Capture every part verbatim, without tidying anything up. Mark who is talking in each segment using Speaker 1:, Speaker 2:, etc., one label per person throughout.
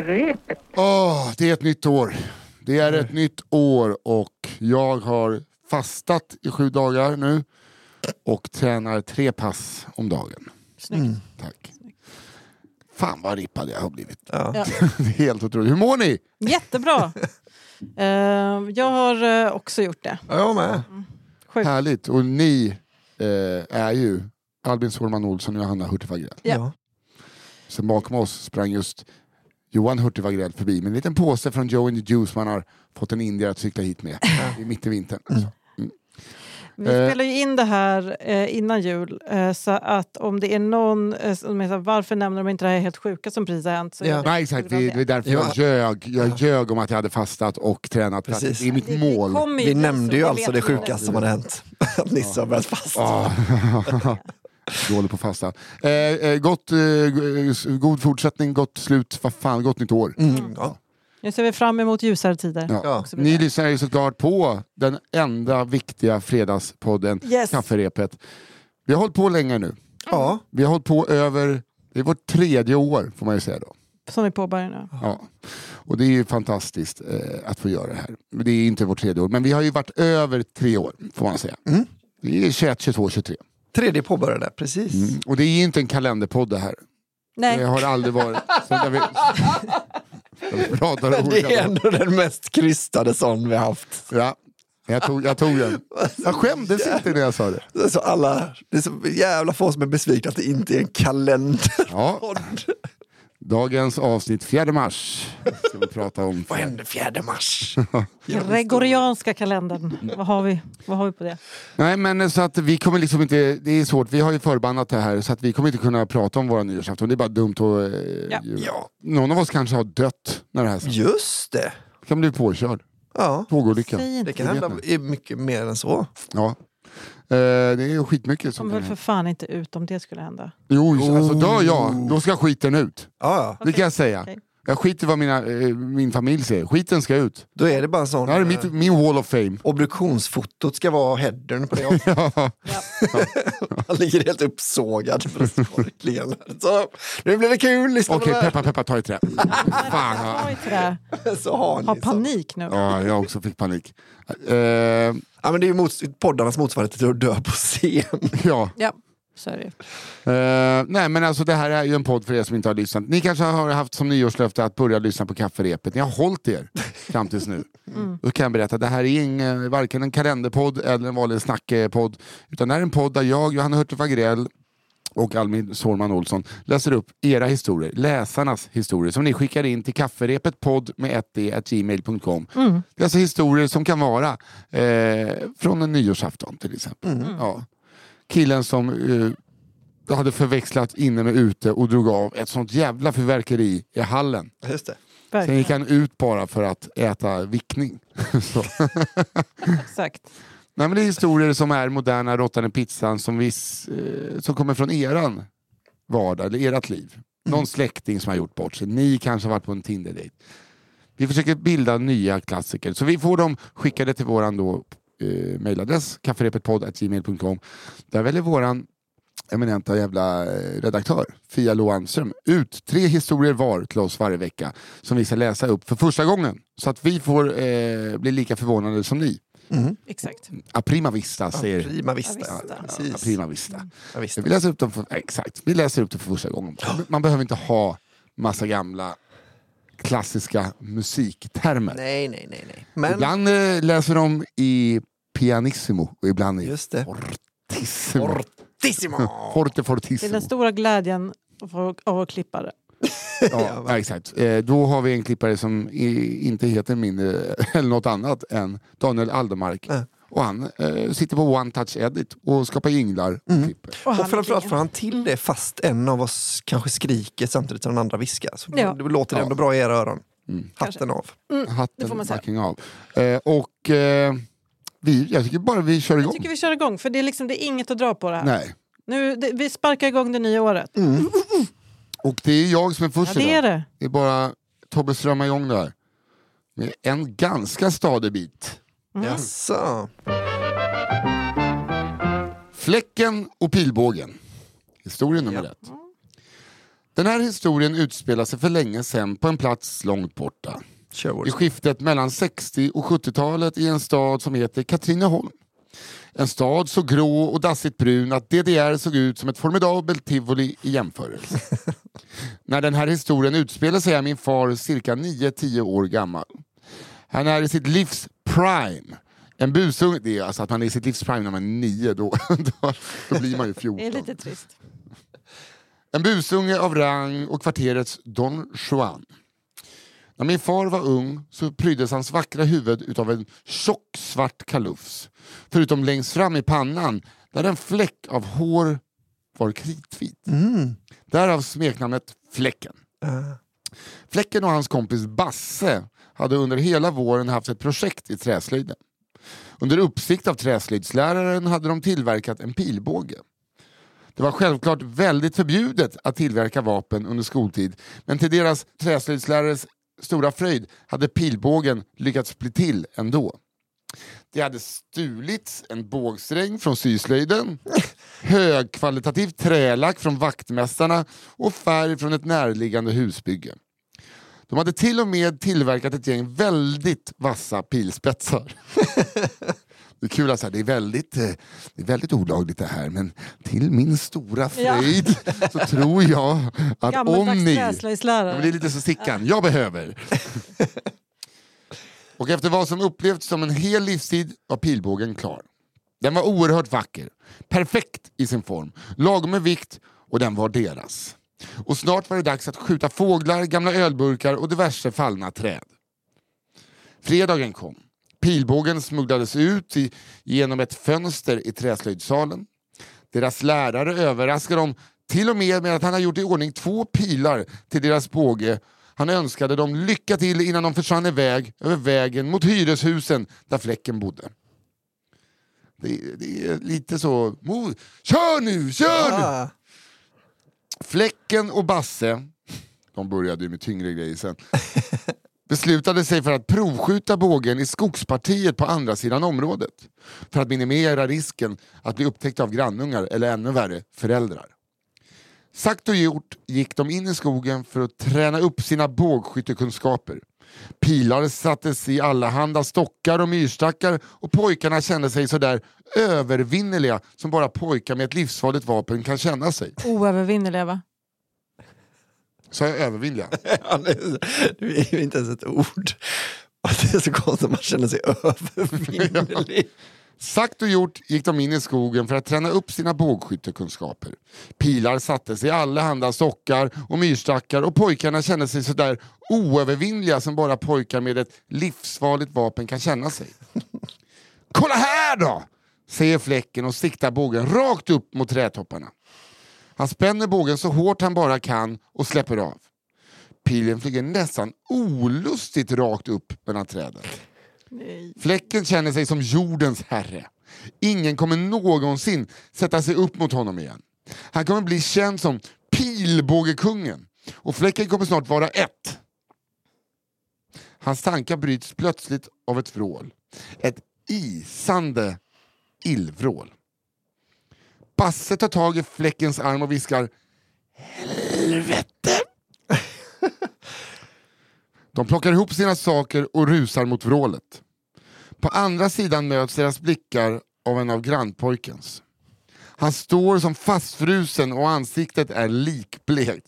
Speaker 1: kafferepet.
Speaker 2: Åh, det är ett nytt år. Det är ett nytt år och jag har fastat i sju dagar nu och tränar tre pass om dagen.
Speaker 3: Snyggt. Mm.
Speaker 2: Tack. Fan vad rippad jag har blivit.
Speaker 3: Ja.
Speaker 2: Det är helt otroligt. Hur mår ni?
Speaker 4: Jättebra. uh, jag har uh, också gjort det.
Speaker 3: Ja, jag med.
Speaker 4: Mm. Sjukt.
Speaker 2: Härligt. Och ni uh, är ju Albin Sårman Olsson och Johanna Hurtig Wagrell.
Speaker 4: Ja.
Speaker 2: Sen bakom oss sprang just Johan Hurtig Wagrell förbi med en liten påse från Joe and the Juice man har fått en indier att cykla hit med i mitt i vintern. Mm. Mm.
Speaker 4: Vi spelar ju in det här eh, innan jul eh, så att om det är någon eh, som är så här, varför nämner de inte det här helt sjuka som precis har hänt? Så
Speaker 3: Ja.
Speaker 4: är det,
Speaker 2: Nej exakt, det, det är därför jag ljög. Jag ljög om att jag hade fastat och tränat.
Speaker 3: Precis.
Speaker 2: Det är mitt
Speaker 4: Det- det
Speaker 2: mål.
Speaker 4: kommer ju
Speaker 3: Vi
Speaker 4: bli
Speaker 3: nämnde
Speaker 4: så,
Speaker 3: ju
Speaker 4: det
Speaker 3: alltså
Speaker 4: vet
Speaker 3: det
Speaker 4: vi.
Speaker 3: sjukaste som hade hänt. Att Nisse har börjat fast.
Speaker 2: Ah. Dålig på fasta. Eh, eh, gott, eh, god fortsättning, gott slut, vad fan, gott nytt år.
Speaker 3: Mm, ja.
Speaker 4: Nu ser vi fram emot ljusare tider.
Speaker 2: Ja.
Speaker 3: Ja.
Speaker 2: Ni lyssnar ju såklart på den enda viktiga fredagspodden,
Speaker 4: Yes.
Speaker 2: Kafferepet. Vi har hållit på länge nu.
Speaker 3: Ja.
Speaker 2: Vi har hållit på över, det är vårt tredje år får man ju säga då.
Speaker 4: Som vi påbörjar nu.
Speaker 2: Ja. Och det är ju fantastiskt eh, att få göra det här. Men det är inte vårt tredje år, men vi har ju varit över tre år får man säga.
Speaker 3: Mm.
Speaker 2: Det är tjugoett, tjugotvå, tjugotre.
Speaker 3: Tredje påbörjade, precis.
Speaker 2: Mm. Och det är ju inte en kalenderpodd det här.
Speaker 4: Nej.
Speaker 2: Det har aldrig varit. Så där vi, där vi pratar om
Speaker 3: Men det
Speaker 2: olika-
Speaker 3: är ändå den mest krystade sån vi har haft.
Speaker 2: Ja, jag tog, jag tog den. Jag skämdes inte när jag sa det.
Speaker 3: Det är så alla, det är så jävla få som är besvikna att det inte är en kalender.
Speaker 2: Ja. Dagens avsnitt fjärde mars ska vi prata om.
Speaker 3: Vad hände fjärde mars?
Speaker 4: Gregorianska kalendern. Vad har vi? Vad har vi på det?
Speaker 2: Nej men så att vi kommer liksom inte, det är svårt, vi har ju förbannat det här så att vi kommer inte kunna prata om våra nyårsafton. Det är bara dumt att eh,
Speaker 4: Ja.
Speaker 3: Ja,
Speaker 2: någon av oss kanske har dött när det här sänds.
Speaker 3: just det.
Speaker 2: Kan bli påkörd.
Speaker 3: Ja,
Speaker 2: Tågolycka.
Speaker 4: Säg inte.
Speaker 3: det kan hända i mycket mer än så.
Speaker 2: Ja. Eh, det är ju skitmycket
Speaker 4: Jag
Speaker 2: som
Speaker 4: kommer
Speaker 2: kan
Speaker 4: väl för
Speaker 2: hända.
Speaker 4: fan inte ut om det skulle hända.
Speaker 2: Jo, alltså dör jag, då ska skiten ut.
Speaker 3: Ja, ja.
Speaker 2: Det kan jag säga.
Speaker 4: Okej.
Speaker 2: Jag skiter i vad mina, eh, min familj säger. Skiten ska ut.
Speaker 3: Då är det bara en sån...
Speaker 2: Det här är mitt, min wall of fame.
Speaker 3: Obduktionsfotot ska vara headern på det.
Speaker 2: Ja.
Speaker 3: Han ligger helt uppsågad. Verkligen. Så, nu blir det kul. Lyssna
Speaker 2: Okej,
Speaker 3: på det
Speaker 2: peppa peppa, ta i trä. Fan.
Speaker 4: Jag
Speaker 2: Ja.
Speaker 4: har inte det.
Speaker 3: här. Så har ni
Speaker 4: Har
Speaker 3: så.
Speaker 4: panik nu.
Speaker 2: Ja, jag också fick panik. Eh,
Speaker 3: Ja, men det är ju mot, poddarnas motsvarighet till att dö på scen.
Speaker 2: ja.
Speaker 4: Ja, så är det ju.
Speaker 2: Eh, nej men alltså det här är ju en podd för er som inte har lyssnat. Ni kanske har haft som nyårslöfte att börja lyssna på Kafferepet. Ni har hållit er fram tills nu.
Speaker 4: Mm.
Speaker 2: Då kan jag berätta att det här är ingen, varken en kalenderpodd eller en vanlig snackpodd. Utan det här är en podd där jag, Johanna Hurtig Wagrell och Albin Sårman Olsson läser upp era historier, läsarnas historier som ni skickar in till kafferepetpodd med ett d at gmail punkt com.
Speaker 4: Mm.
Speaker 2: Det är alltså historier som kan vara eh, från en nyårsafton till exempel.
Speaker 3: Mm.
Speaker 2: Ja. Killen som eh, hade förväxlat inne med ute och drog av ett sånt jävla förverkeri i hallen.
Speaker 3: Just det.
Speaker 2: Sen gick
Speaker 4: Verkligen.
Speaker 2: han ut bara för att äta vickning. Så.
Speaker 4: Exakt.
Speaker 2: Nej, men det är historier som är moderna råttan i pizzan som, viss, eh, som kommer från eran vardag eller ert liv. Någon släkting som har gjort bort sig. Ni kanske har varit på en Tinder-date. Vi försöker bilda nya klassiker. Så vi får dem skickade till våran då, eh, mailadress kafferepetpodd at gmail punkt com. Där väljer våran eminenta jävla eh, redaktör Fia Loanström ut tre historier var till oss varje vecka som vi ska läsa upp för första gången. Så att vi får eh, bli lika förvånade som ni.
Speaker 3: Mm.
Speaker 4: Exakt.
Speaker 2: A prima vista säger
Speaker 3: Prima vista.
Speaker 4: Ja,
Speaker 3: Ja,
Speaker 4: visst.
Speaker 2: Ja,
Speaker 3: precis.
Speaker 2: prima vista.
Speaker 3: Ja, visst.
Speaker 2: Vi läser upp dem för, exakt. Vi läser upp det för första gången. Man behöver inte ha massa gamla klassiska musiktermer.
Speaker 3: Nej, nej, nej, nej. Men
Speaker 2: Ibland eh, läser de i pianissimo och ibland i
Speaker 3: just det.
Speaker 2: fortissimo.
Speaker 3: Fortissimo!
Speaker 2: Forte
Speaker 4: Det är
Speaker 2: fortissimo.
Speaker 4: den stora glädjen av av att klippa det.
Speaker 2: Ja, ja, exakt. Eh, då har vi en klippare som i, inte heter mindre eller något annat än Daniel Aldermark.
Speaker 3: Äh.
Speaker 2: Och han eh, sitter på One Touch Edit och skapar jinglar och
Speaker 3: Mm.
Speaker 2: klipper.
Speaker 4: Och han
Speaker 3: Och framförallt
Speaker 4: är
Speaker 3: får han till det fast en av oss kanske skriker samtidigt som den andra viskar. Så
Speaker 4: Ja.
Speaker 3: det låter
Speaker 2: Ja.
Speaker 3: ändå bra i era öron.
Speaker 2: Mm.
Speaker 3: Hatten av.
Speaker 4: Mm, det
Speaker 2: Hatten
Speaker 4: får man säga.
Speaker 2: fucking av. Eh, och eh, vi, jag tycker bara vi kör
Speaker 4: Jag
Speaker 2: igång.
Speaker 4: tycker vi kör igång, för det är, liksom, det är inget att dra på det här.
Speaker 2: Nej.
Speaker 4: Nu, det, vi sparkar igång det nya året.
Speaker 3: Mm.
Speaker 2: Och det är jag som är
Speaker 4: Ja,
Speaker 2: först
Speaker 4: det är
Speaker 2: idag.
Speaker 4: det.
Speaker 2: Det är bara Tobbe strömmar igång där. Med en ganska stadig bit.
Speaker 4: Mm.
Speaker 3: Jaså.
Speaker 2: Fläcken och pilbågen. Historia nummer
Speaker 3: Ja.
Speaker 2: ett. Den här historien utspelar sig för länge sedan på en plats långt borta.
Speaker 3: Sure.
Speaker 2: I skiftet mellan sextio- och sjuttiotalet i en stad som heter Katrineholm. En stad så grå och dassigt brun att D D R såg ut som ett formidabelt tivoli i jämförelse. När den här historien utspelar sig är min far cirka nio tio år gammal. Han är i sitt livs prime. En busunge, det är alltså att man är i sitt livs prime när man är nio, då, då, då blir man ju fjorton.
Speaker 4: Det är lite trist.
Speaker 2: En busunge av rang och kvarterets Don Juan. När min far var ung så pryddes hans vackra huvud utav en tjock svart kalufs. Förutom längst fram i pannan där en fläck av hår var kritvit.
Speaker 3: Mm.
Speaker 2: Därav smeknamnet Fläcken.
Speaker 3: Uh.
Speaker 2: Fläcken och hans kompis Basse hade under hela våren haft ett projekt i träslöjden. Under uppsikt av träslöjdsläraren hade de tillverkat en pilbåge. Det var självklart väldigt förbjudet att tillverka vapen under skoltid, men till deras träslöjdslärares stora fröjd hade pilbågen lyckats bli till ändå. Det hade stulits en bågsträng från syslöjden, högkvalitativt trälack från vaktmästarna och färg från ett närliggande husbygge. De hade till och med tillverkat ett gäng väldigt vassa pilspetsar. Det är kul att säga, det är väldigt, det är väldigt olagligt det här, men till min stora fröjd ja. så tror jag att om ni... Ja, det är lite så stickan, jag behöver. Och efter vad som upplevts som en hel livstid var pilbågen klar. Den var oerhört vacker, perfekt i sin form, lagom med vikt och den var deras. Och snart var det dags att skjuta fåglar, gamla ölburkar och diverse fallna träd. Fredagen kom. Pilbågen smugglades ut i, genom ett fönster i träslöjdsalen. Deras lärare överraskade dem till och med med att han har gjort i ordning två pilar till deras båge. Han önskade dem lycka till innan de försvann iväg över vägen mot hyreshusen där Fläcken bodde. Det, det är lite så... Kör nu, kör nu!
Speaker 3: Ja.
Speaker 2: Fläcken och Basse, de började ju med tyngre grejer sen, beslutade sig för att provskjuta bågen i skogspartiet på andra sidan området. För att minimera risken att bli upptäckt av grannungar eller ännu värre, föräldrar. Sagt och gjort gick de in i skogen för att träna upp sina bågskyttekunskaper. Pilar sattes i allehanda stockar och myrstackar och pojkarna kände sig så där övervinnerliga som bara pojkar med ett livsfarligt vapen kan känna sig.
Speaker 4: Oövervinnerliga, va?
Speaker 2: Så jag övervinnliga.
Speaker 3: Ja, det är ju inte ens ett ord. Det är så konstigt att man känner sig övervinnerlig.
Speaker 2: Sagt och gjort gick de in i skogen för att träna upp sina bågskyttekunskaper. Pilar sattes i alla handa stockar och myrstackar och pojkarna kände sig så där oövervinnliga som bara pojkar med ett livsfarligt vapen kan känna sig. Kolla här då! Säger Fläcken och siktar bågen rakt upp mot trädtopparna. Han spänner bågen så hårt han bara kan och släpper av. Pilen flyger nästan olustigt rakt upp mellan träden.
Speaker 4: Nej.
Speaker 2: Fläcken känner sig som jordens herre. Ingen kommer någonsin sätta sig upp mot honom igen. Han kommer bli känd som pilbågekungen. Och Fläcken kommer snart vara ett. Hans tankar bryts plötsligt av ett vrål. Ett isande illvrål. Basse tar tag i Fläckens arm och viskar: helvete! De plockar ihop sina saker och rusar mot vrålet. På andra sidan möts deras blickar av en av grannpojkens. Han står som fastfrusen och ansiktet är likblekt.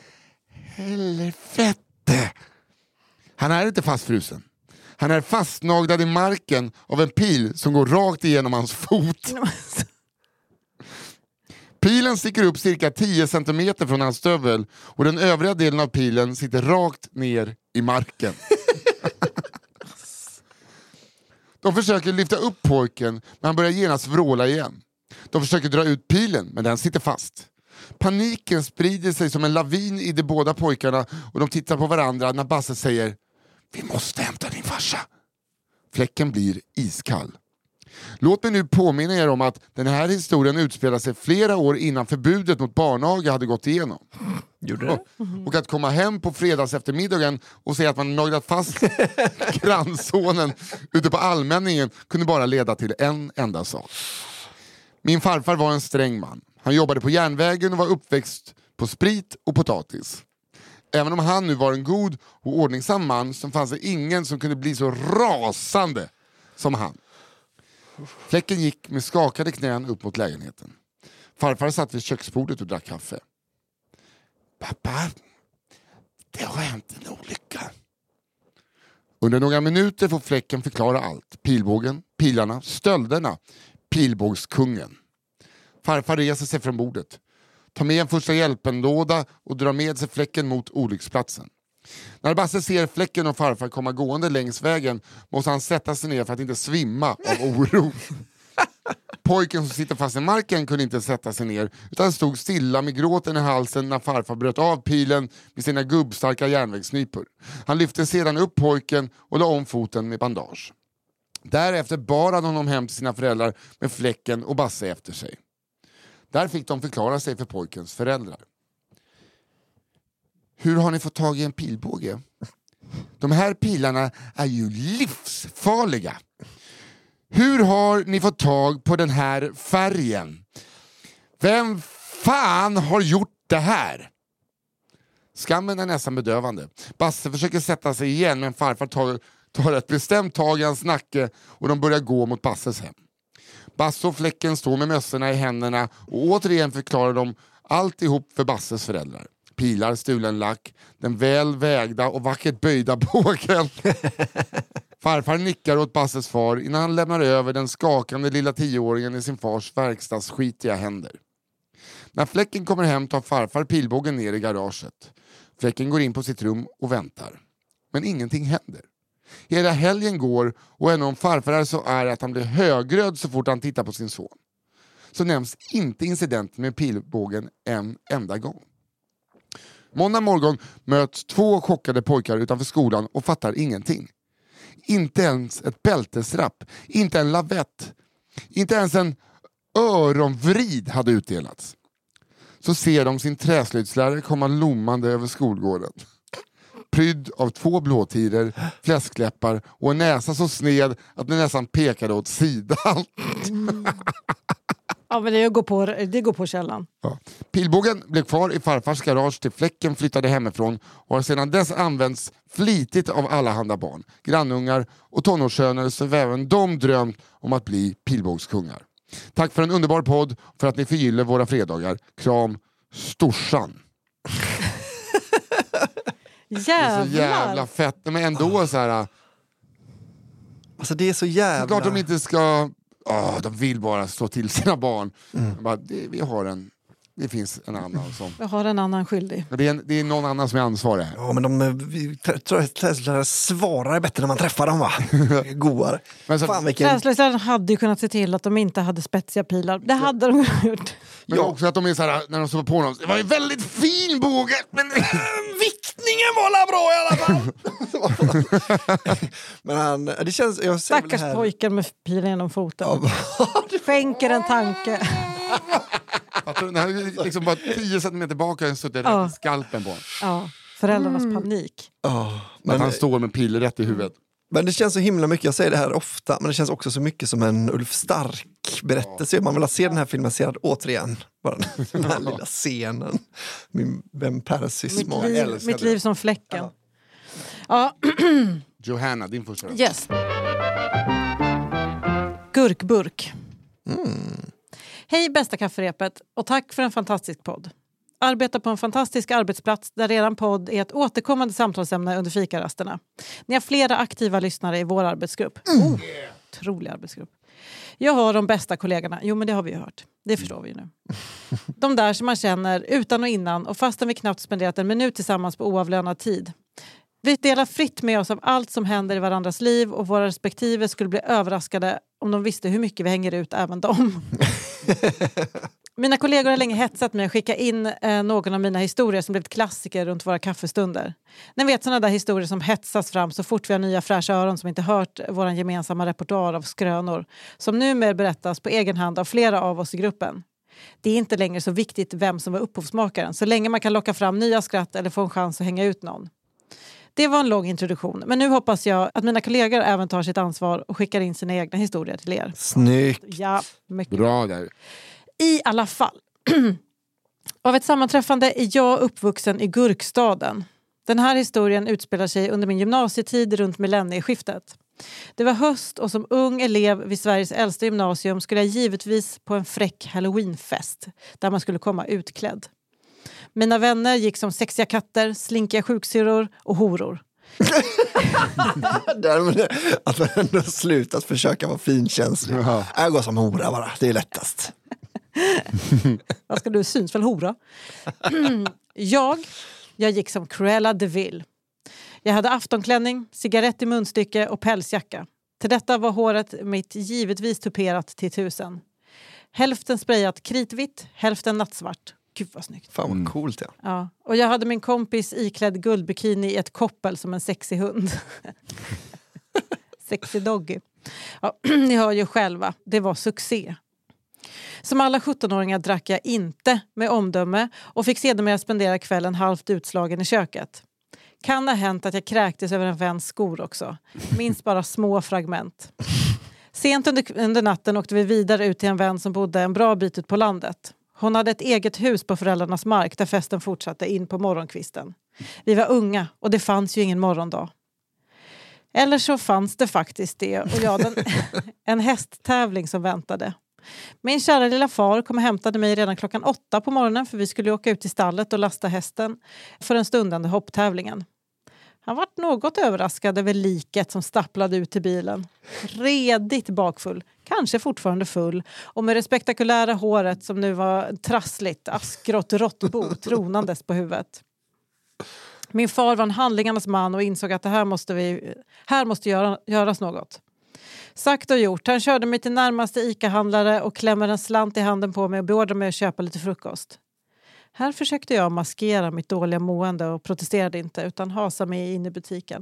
Speaker 2: Helvete! Han är inte fastfrusen. Han är fastnaglad i marken av en pil som går rakt igenom hans fot. Pilen sticker upp cirka tio centimeter från hans stövel och den övriga delen av pilen sitter rakt ner i marken. De försöker lyfta upp pojken, men han börjar genast vråla igen. De försöker dra ut pilen, men den sitter fast. Paniken sprider sig som en lavin i de båda pojkarna och de tittar på varandra när Basse säger: vi måste hämta din farsa. Fläcken blir iskall. Låt mig nu påminna er om att den här historien utspelar sig flera år innan förbudet mot barnaga hade gått igenom.
Speaker 3: Gjorde det?
Speaker 2: Och, och att komma hem på fredags eftermiddagen och säga att man naglat fast grannsonen ute på allmänningen kunde bara leda till en enda sak. Min farfar var en sträng man. Han jobbade på järnvägen och var uppväxt på sprit och potatis. Även om han nu var en god och ordningsam man så fanns det ingen som kunde bli så rasande som han. Fläcken gick med skakade knän upp mot lägenheten. Farfar satt vid köksbordet och drack kaffe. Pappa, det har hänt en olycka. Under några minuter får Fläcken förklara allt. Pilbågen, pilarna, stölderna, pilbågskungen. Farfar reser sig från bordet. Tar med en första hjälpen-låda och drar med sig Fläcken mot olycksplatsen. När Basse ser Fläcken och farfar komma gående längs vägen måste han sätta sig ner för att inte svimma av oro. Pojken som sitter fast i marken kunde inte sätta sig ner utan stod stilla med gråten i halsen när farfar bröt av pilen med sina gubbstarka järnvägsnypor. Han lyfte sedan upp pojken och la om foten med bandage. Därefter bar han honom hem till sina föräldrar med Fläcken och Basse efter sig. Där fick de förklara sig för pojkens föräldrar. Hur har ni fått tag i en pilbåge? De här pilarna är ju livsfarliga. Hur har ni fått tag på den här färgen? Vem fan har gjort det här? Skammen är nästan bedövande. Basse försöker sätta sig igen men farfar tar, tar ett bestämt tag i hans nacke och de börjar gå mot Basses hem. Basse och Fläcken står med mössorna i händerna och återigen förklarar de alltihop för Basses föräldrar. Pilar, stulen lack, den väl vägda och vackert böjda bågen. Farfar nickar åt Basses far innan han lämnar över den skakande lilla tioåringen i sin fars verkstadsskitiga händer. När Fläcken kommer hem tar farfar pilbågen ner i garaget. Fläcken går in på sitt rum och väntar. Men ingenting händer. Hela helgen går och även om farfar är så är att han blir högröd så fort han tittar på sin son. Så nämns inte incidenten med pilbågen en enda gång. Måndag morgon möts två chockade pojkar utanför skolan och fattar ingenting. Inte ens ett bältesrapp, inte en lavett, inte ens en öronvrid hade utdelats. Så ser de sin träslöjdslärare komma lommande över skolgården. Prydd av två blåtiror, fläskläppar och en näsa så sned att den nästan pekade åt sidan.
Speaker 4: Mm. Ja, men det går på, det går på källan.
Speaker 2: Ja. Pilbågen blev kvar i farfars garage till Fläcken flyttade hemifrån och har sedan dess använts flitigt av alla handa barn, grannungar och tonårssöner som även de drömt om att bli pilbågskungar. Tack för en underbar podd för att ni förgyller våra fredagar. Kram, Storsan.
Speaker 4: Jävlar.
Speaker 2: Det är så jävla fett, men ändå så här.
Speaker 3: Alltså det är så jävla...
Speaker 2: Klart de inte ska... Oh, de vill bara slå till sina barn. Mm. Bara, det, vi har en, det finns en annan som...
Speaker 4: Jag har en annan skyldig.
Speaker 2: Det är, en, det är någon annan som är ansvarig här.
Speaker 3: Ja, men de vi, träslöjdslärare svarar bättre när man träffar dem, va? Goar.
Speaker 2: Men så,
Speaker 3: Fan, vilken...
Speaker 4: Träslöjdsläraren hade ju kunnat se till att de inte hade spetsiga pilar. Det hade de gjort.
Speaker 2: Men
Speaker 3: ja.
Speaker 2: också att de är så här, när de står på dem. Det var en väldigt fin båge, men viktningen var la bra i alla fall.
Speaker 3: Men han, det känns... Jag
Speaker 4: Stackars här... pojken med pilen genom foten. Ja. Skänker en tanke.
Speaker 2: Den här liksom bara tio centimeter bak och suttit ja. rätt i skalpen på.
Speaker 4: Ja, föräldrarnas mm. panik.
Speaker 3: Oh,
Speaker 2: men att han står med pilen rätt i huvudet.
Speaker 3: Men det känns så himla mycket, jag säger det här ofta, men det känns också så mycket som en Ulf Stark-berättelse. Ja. Man vill se den här filmen serad återigen. Bara den här lilla scenen. Min vem Persism och
Speaker 4: liv, mitt liv som Fläcken. Ja. ja.
Speaker 2: Johanna, din första.
Speaker 4: Yes. Gurkburk.
Speaker 3: Mm.
Speaker 4: Hej bästa kafferepet och tack för en fantastisk podd. Arbetar på en fantastisk arbetsplats där redan podd är ett återkommande samtalsämne under fikarasterna. Ni har flera aktiva lyssnare i vår arbetsgrupp. Mm. Oh, otrolig arbetsgrupp. Jag har de bästa kollegorna. Jo, men det har vi ju hört. Det förstår vi ju nu. De där som man känner utan och innan och fastän vi knappt spenderat en minut tillsammans på oavlönad tid. Vi delar fritt med oss av allt som händer i varandras liv och våra respektive skulle bli överraskade om de visste hur mycket vi hänger ut även dem. Mina kollegor har länge hetsat mig att skicka in eh, någon av mina historier som blivit klassiker runt våra kaffestunder. Ni vet sådana där historier som hetsas fram så fort vi har nya fräscha öron som inte hört vår gemensamma repertoar av skrönor. Som numera berättas på egen hand av flera av oss i gruppen. Det är inte längre så viktigt vem som var upphovsmakaren så länge man kan locka fram nya skratt eller få en chans att hänga ut någon. Det var en lång introduktion, men nu hoppas jag att mina kollegor även tar sitt ansvar och skickar in sina egna historier till er.
Speaker 3: Snyggt!
Speaker 4: Ja, mycket
Speaker 2: bra där.
Speaker 4: I alla fall. Av ett sammanträffande är jag uppvuxen i Gurkstaden. Den här historien utspelar sig under min gymnasietid runt millennieskiftet. Det var höst och som ung elev vid Sveriges äldsta gymnasium skulle jag givetvis på en fräck halloweenfest där man skulle komma utklädd. Mina vänner gick som sexiga katter, slinkiga sjuksyrror och horor.
Speaker 3: Därmed att man ändå slutat försöka vara finkänslig.
Speaker 2: Jaha.
Speaker 3: Jag går som hora bara, det är lättast.
Speaker 4: Vad ska du syns väl hora? jag, jag gick som Cruella de Vil. Jag hade aftonklänning, cigarett i munstycke och pälsjacka. Till detta var håret mitt givetvis tuperat till tusen. Hälften sprayat kritvitt, hälften nattsvart. Gud vad snyggt.
Speaker 3: Fan vad coolt, ja.
Speaker 4: Ja. Och jag hade min kompis iklädd guldbikini i ett koppel som en sexig hund. Sexy doggy. Ja, ni hör ju själva, det var succé. Som alla sjuttonåringar drack jag inte med omdöme och fick sedermera spendera kvällen halvt utslagen i köket. Kan ha hänt att jag kräktes över en väns skor också. Minst bara små fragment. Sent under, under natten åkte vi vidare ut till en vän som bodde en bra bit ut på landet. Hon hade ett eget hus på föräldrarnas mark där festen fortsatte in på morgonkvisten. Vi var unga och det fanns ju ingen morgondag. Eller så fanns det faktiskt det och jag hade en, en hästtävling som väntade. Min kära lilla far kom och hämtade mig redan klockan åtta på morgonen för vi skulle åka ut till stallet och lasta hästen för den stundande hopptävlingen. Han var något överraskad över liket som stapplade ut till bilen. Redigt bakfull, kanske fortfarande full och med det spektakulära håret som nu var trassligt, askgrått råttbo tronandes på huvudet. Min far var en handlingarnas man och insåg att det här måste, vi, här måste göra, göras något. Sagt och gjort, han körde mig till närmaste ICA-handlare och klämmer en slant i handen på mig och beordrar mig att köpa lite frukost. Här försökte jag maskera mitt dåliga mående och protesterade inte utan hasa mig in i butiken.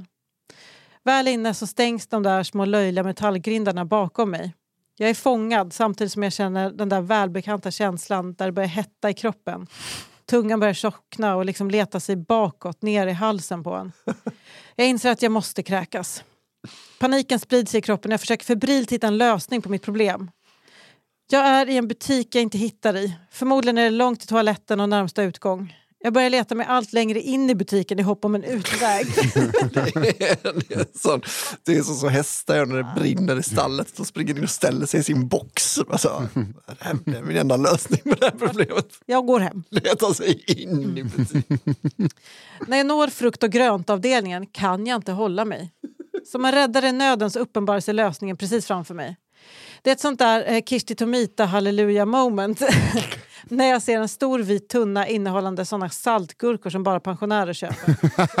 Speaker 4: Väl inne så stängs de där små löjliga metallgrindarna bakom mig. Jag är fångad samtidigt som jag känner den där välbekanta känslan där det börjar hetta i kroppen. Tungan börjar tjockna och liksom leta sig bakåt ner i halsen på en. Jag inser att jag måste kräkas. Paniken sprids i kroppen och jag försöker febrilt hitta en lösning på mitt problem. Jag är i en butik jag inte hittar i. Förmodligen är det långt till toaletten och närmsta utgång. Jag börjar leta mig allt längre in i butiken i hopp om en utväg.
Speaker 3: det, är, det, är sån, det är så, så hästar jag när det brinner i stallet. Då springer in och ställer sig i sin box. Alltså, det är min enda lösning på det här problemet.
Speaker 4: Jag går hem.
Speaker 3: Leta sig in i butiken.
Speaker 4: När jag når frukt- och gröntavdelningen kan jag inte hålla mig. Som en räddare i nöden så uppenbarar sig lösningen precis framför mig. Det är ett sånt där eh, Kirsti Tomita halleluja moment. När jag ser en stor vit tunna innehållande såna saltgurkor som bara pensionärer köper.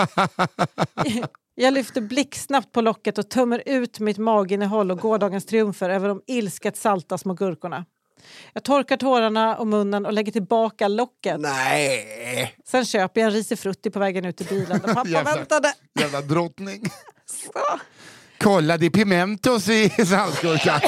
Speaker 4: Jag lyfter blixtsnabbt på locket och tömmer ut mitt maginnehåll och gårdagens triumfer över de ilsket salta små gurkorna. Jag torkar tårarna och munnen och lägger tillbaka locket.
Speaker 3: Nej!
Speaker 4: Sen köper jag en risifrutti på vägen ut i bilen. Och pappa
Speaker 2: Jävla-
Speaker 4: väntade.
Speaker 2: Jävla drottning.
Speaker 4: Så.
Speaker 2: Kolla, det är pimentos i saltgurkan.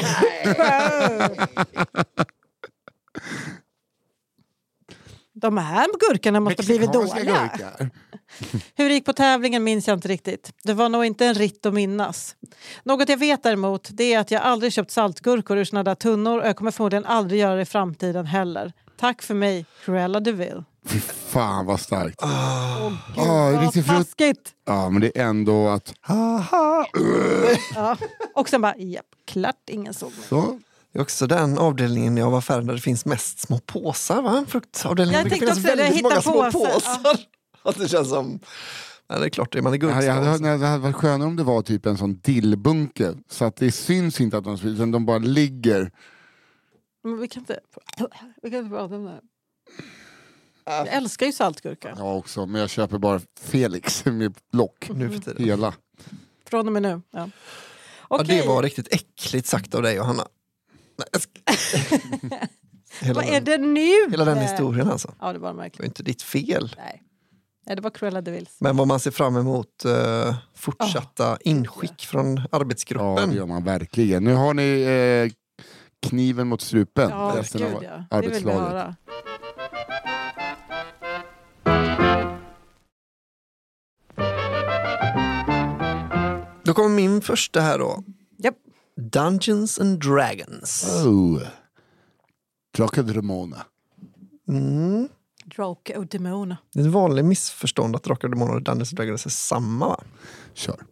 Speaker 4: De här gurkorna måste ha blivit
Speaker 2: Mexikanska
Speaker 4: dåliga.
Speaker 2: gurkor.
Speaker 4: Hur det gick på tävlingen minns jag inte riktigt. Det var nog inte en ritt att minnas. Något jag vet däremot, det är att jag aldrig köpt saltgurkor ur såna där tunnor och jag kommer förmodligen aldrig göra det i framtiden heller. Tack för mig, Cruella de Vil.
Speaker 2: Fy fan vad starkt.
Speaker 4: Åh, gud,
Speaker 2: Ah,
Speaker 4: vad
Speaker 2: riktigt frukt-
Speaker 4: taskigt.
Speaker 2: Ja, men det är ändå att... Haha.
Speaker 4: Ja. Och sen bara, japp, klart ingen såg mig.
Speaker 2: Så.
Speaker 3: Det är också den avdelningen i affären där det finns mest små påsar, va? Fruktavdelningen.
Speaker 4: Jag
Speaker 3: Det
Speaker 4: tänkte
Speaker 3: finns
Speaker 4: också det,
Speaker 3: väldigt många
Speaker 4: hitta
Speaker 3: små
Speaker 4: påsar.
Speaker 3: påsar. Att det känns som... Ja, det är klart, det är man i
Speaker 2: Ja, jag hade,
Speaker 3: Gurkstaden.
Speaker 2: hört- det hade varit skönare om det var typ en sån dillbunke. Så att det syns inte att de sprids, utan de bara ligger.
Speaker 4: Men vi kan inte, vi kan inte prata om det här. Jag älskar ju saltgurka.
Speaker 2: Ja också, men jag köper bara Felix med lock.
Speaker 3: Nu för tiden.
Speaker 2: Hela.
Speaker 4: Från och med nu. Ja.
Speaker 3: Ja,
Speaker 4: Okej,
Speaker 3: det var riktigt äckligt sagt av dig, Johanna. Nej, jag ska... hela,
Speaker 4: vad är
Speaker 3: den,
Speaker 4: det nu?
Speaker 3: hela den historien alltså.
Speaker 4: Ja, det var
Speaker 3: Det var
Speaker 4: märkligt.
Speaker 3: inte ditt fel.
Speaker 4: Nej. Nej, det var Cruella de Vils.
Speaker 3: Men vad man ser fram emot uh, fortsatta inskick från
Speaker 2: Ja,
Speaker 3: arbetsgruppen.
Speaker 2: det gör man verkligen. Nu har ni eh, kniven mot strupen.
Speaker 4: Ja,
Speaker 2: resten
Speaker 4: gud
Speaker 2: av
Speaker 4: ja. Det vill vi
Speaker 2: arbetslaget.
Speaker 4: höra.
Speaker 3: Då kommer min första här då.
Speaker 4: Japp.
Speaker 3: Dungeons and Dragons.
Speaker 2: Oh. Drakar Ramona.
Speaker 3: Mm.
Speaker 4: Drakar och demoner.
Speaker 3: Det är ett vanligt missförstånd att Drakar och Demoner och Dungeons and Dragons är samma, va?
Speaker 2: Kör.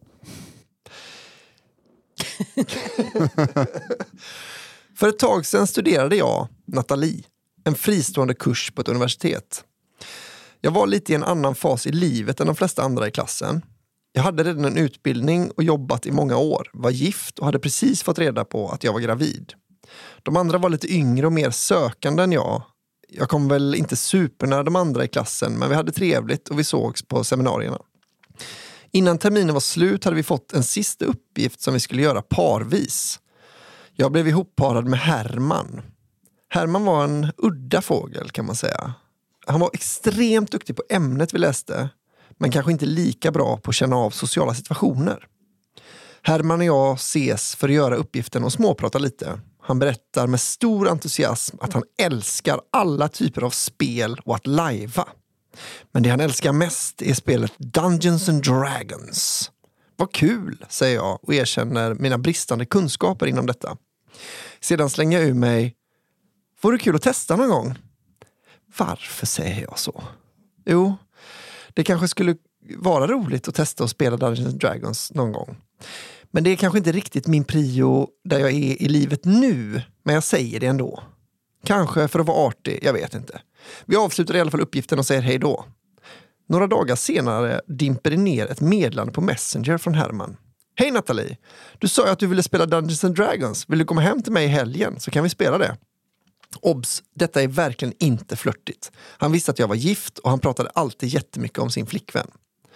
Speaker 3: För ett tag sedan studerade jag, Nathalie, en fristående kurs på ett universitet. Jag var lite i en annan fas i livet än de flesta andra i klassen. Jag hade redan en utbildning och jobbat i många år, var gift och hade precis fått reda på att jag var gravid. De andra var lite yngre och mer sökande än jag. Jag kom väl inte supernära de andra i klassen, men vi hade trevligt och vi sågs på seminarierna. Innan terminen var slut hade vi fått en sista uppgift som vi skulle göra parvis. Jag blev ihopparad med Herman. Herman var en udda fågel, kan man säga. Han var extremt duktig på ämnet vi läste, men kanske inte lika bra på att känna av sociala situationer. Herman och jag ses för att göra uppgiften och småprata lite. Han berättar med stor entusiasm att han älskar alla typer av spel och att lajva. Men det han älskar mest är spelet Dungeons and Dragons. Vad kul, säger jag och erkänner mina bristande kunskaper inom detta. Sedan slänger jag ur mig: vore det kul att testa någon gång? Varför säger jag så? Jo, det kanske skulle vara roligt att testa att spela Dungeons and Dragons någon gång. Men det är kanske inte riktigt min prio där jag är i livet nu, men jag säger det ändå. Kanske för att vara artig, jag vet inte. Vi avslutar i alla fall uppgiften och säger hej då. Några dagar senare dimper det ner ett meddelande på Messenger från Herman. Hej Nathalie, du sa ju att du ville spela Dungeons and Dragons. Vill du komma hem till mig i helgen så kan vi spela det. Obs, detta är verkligen inte flörtigt. Han visste att jag var gift och han pratade alltid jättemycket om sin flickvän.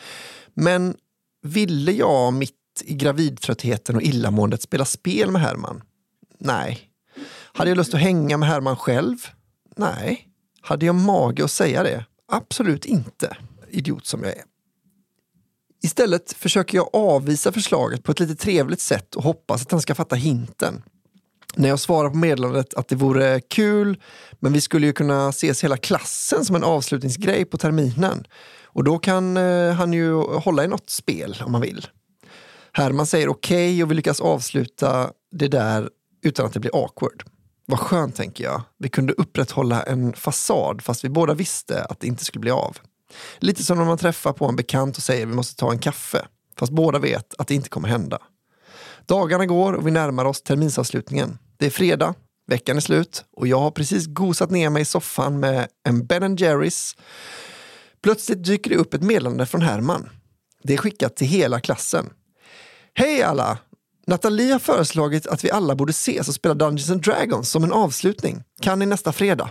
Speaker 3: Men ville jag mitt i gravidtröttheten och illamåendet spela spel med Herman? Nej. Hade jag lust att hänga med Herman själv? Nej. Hade jag mage att säga det? Absolut inte. Idiot som jag är. Istället försöker jag avvisa förslaget på ett lite trevligt sätt och hoppas att han ska fatta hinten. När jag svarar på meddelandet att det vore kul, men vi skulle ju kunna ses hela klassen som en avslutningsgrej på terminen. Och då kan eh, han ju hålla i något spel om man vill. Herman säger okej okay och vi lyckas avsluta det där utan att det blir awkward. Vad skönt, tänker jag. Vi kunde upprätthålla en fasad fast vi båda visste att det inte skulle bli av. Lite som när man träffar på en bekant och säger vi måste ta en kaffe. Fast båda vet att det inte kommer hända. Dagarna går och vi närmar oss terminsavslutningen. Det är fredag, veckan är slut och jag har precis gosat ner mig i soffan med en Ben and Jerry's. Plötsligt dyker det upp ett meddelande från Herman. Det är skickat till hela klassen. Hej alla! Nathalie har föreslagit att vi alla borde ses och spela Dungeons and Dragons som en avslutning. Kan ni nästa fredag?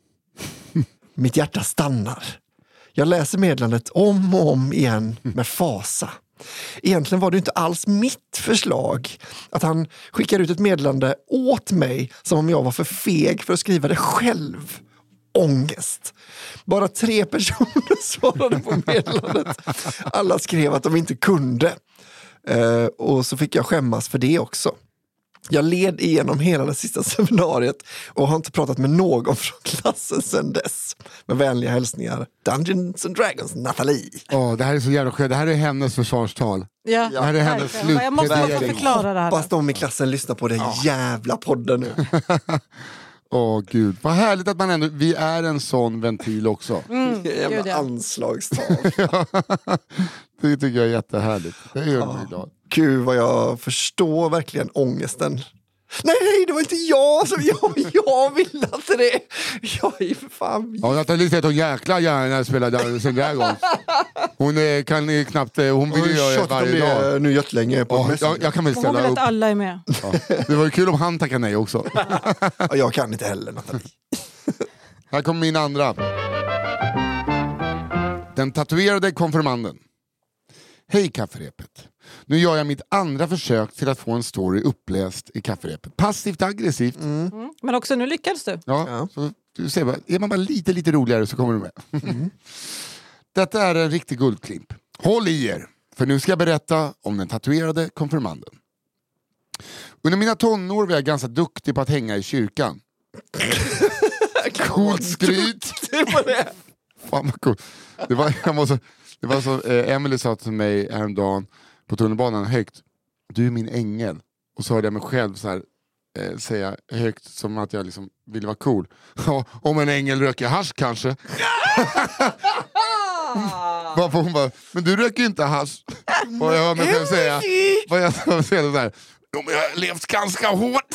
Speaker 3: Mitt hjärta stannar. Jag läser meddelandet om och om igen med fasa. Egentligen var det inte alls mitt förslag att han skickar ut ett meddelande åt mig som om jag var för feg för att skriva det själv. Ångest. Bara tre personer svarade på meddelandet. Alla skrev att de inte kunde. Uh, och så fick jag skämmas för det också. Jag led igenom hela det sista seminariet och har inte pratat med någon från klassen sedan dess. Med vänliga hälsningar. Dungeons and Dragons, Nathalie.
Speaker 2: Oh, det här är så jävla skönt. Det här är hennes försvarstal.
Speaker 4: Ja,
Speaker 2: det här är hennes slut.
Speaker 4: Jag måste också förklara det här.
Speaker 3: Hoppas de i klassen lyssnar på den ja. jävla podden nu.
Speaker 2: Åh oh, gud, vad härligt att man ändå, vi är en sån ventil också.
Speaker 3: Mm, jävla ja. anslagstal.
Speaker 2: Det tycker jag är jättehärligt. Det gör mig glad.
Speaker 3: Gud vad jag förstår verkligen ångesten. Nej, nej, det var inte jag som jag, jag ville inte det. Jag är för fan...
Speaker 2: Ja, Nathalie säger att hon jäkla gärna spelar Dungeons and Dragons. Hon är, kan är knappt, hon vill ju göra det varje dag.
Speaker 3: Nu jättelänge på
Speaker 2: ja, jag, jag kan väl ställa
Speaker 4: hon vill
Speaker 2: upp.
Speaker 4: att alla är med.
Speaker 2: Ja. Det var ju kul om han tackar nej också.
Speaker 3: Ja, jag kan inte heller, Nathalie.
Speaker 2: Här kommer min andra. Den tatuerade konfirmanden. Hej kafferepet. Nu gör jag mitt andra försök till att få en story uppläst i kafferepet. Passivt aggressivt.
Speaker 4: Mm. Mm. Men också nu lyckades du.
Speaker 2: Ja, ja. Så du ser bara, är man bara lite lite roligare så kommer du med. Mm. Detta är en riktig guldklimp. Håll i er, för nu ska jag berätta om den tatuerade konfirmanden. Under mina tonår var jag ganska duktig på att hänga i kyrkan. Coolt skryt.
Speaker 3: Det var det.
Speaker 2: Fan vad cool. Det var, jag måste, det var så, eh, Emily sa till mig häromdagen på tunnelbanan högt: du är min ängel. Och så hörde jag mig själv så här eh, säga högt som att jag liksom vill vara cool. Ja, om en ängel röker hasch kanske. Varför hon bara, men du röker ju inte hasch. Och jag hör mig själv säga, vad jag säger så här, jo, men jag har levt ganska hårt.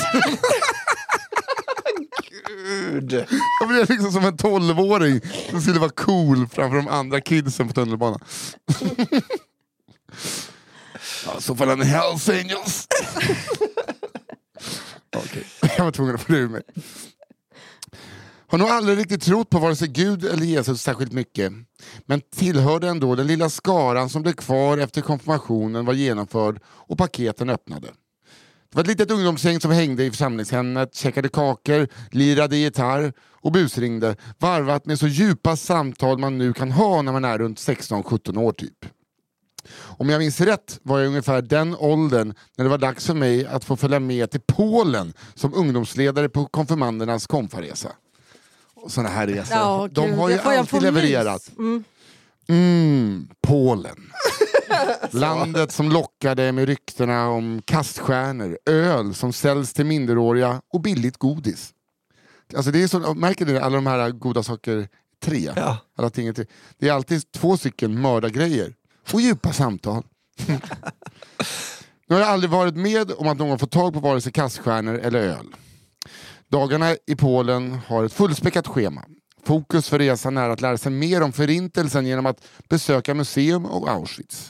Speaker 3: Gud.
Speaker 2: Jag blev liksom som en tolvåring som skulle vara cool framför de andra kidsen på tunnelbanan. Ja, så fall en Hells Angels. Okej, jag var tvungen att få ur mig. Har nog aldrig riktigt trott på vare sig Gud eller Jesus särskilt mycket. Men tillhörde ändå den lilla skaran som blev kvar efter konfirmationen var genomförd och paketen öppnade. Det var ett litet ungdomsgäng som hängde i församlingshemmet, käkade kakor, lirade gitarr och busringde, varvat med så djupa samtal man nu kan ha när man är runt sexton sjutton år typ. Om jag minns rätt var jag ungefär den åldern när det var dags för mig att få följa med till Polen som ungdomsledare på konfirmandernas konfaresa. Såna här resor.
Speaker 4: Ja,
Speaker 2: de
Speaker 4: Gud,
Speaker 2: har ju
Speaker 4: jag får- jag
Speaker 2: alltid
Speaker 4: får
Speaker 2: levererat.
Speaker 4: Mm.
Speaker 2: Mm, Polen. Landet som lockade med ryktena om kaststjärnor, öl som säljs till minderåriga och billigt godis. Alltså det är så, märker du alla de här goda saker tre?
Speaker 3: Ja.
Speaker 2: Alla ting är tre. Det är alltid två stycken mördargrejer och djupa samtal. Nu har jag aldrig varit med om att någon får tag på vare sig kaststjärnor eller öl. Dagarna i Polen har ett fullspäckat schema. Fokus för resan är att lära sig mer om förintelsen genom att besöka museum och Auschwitz.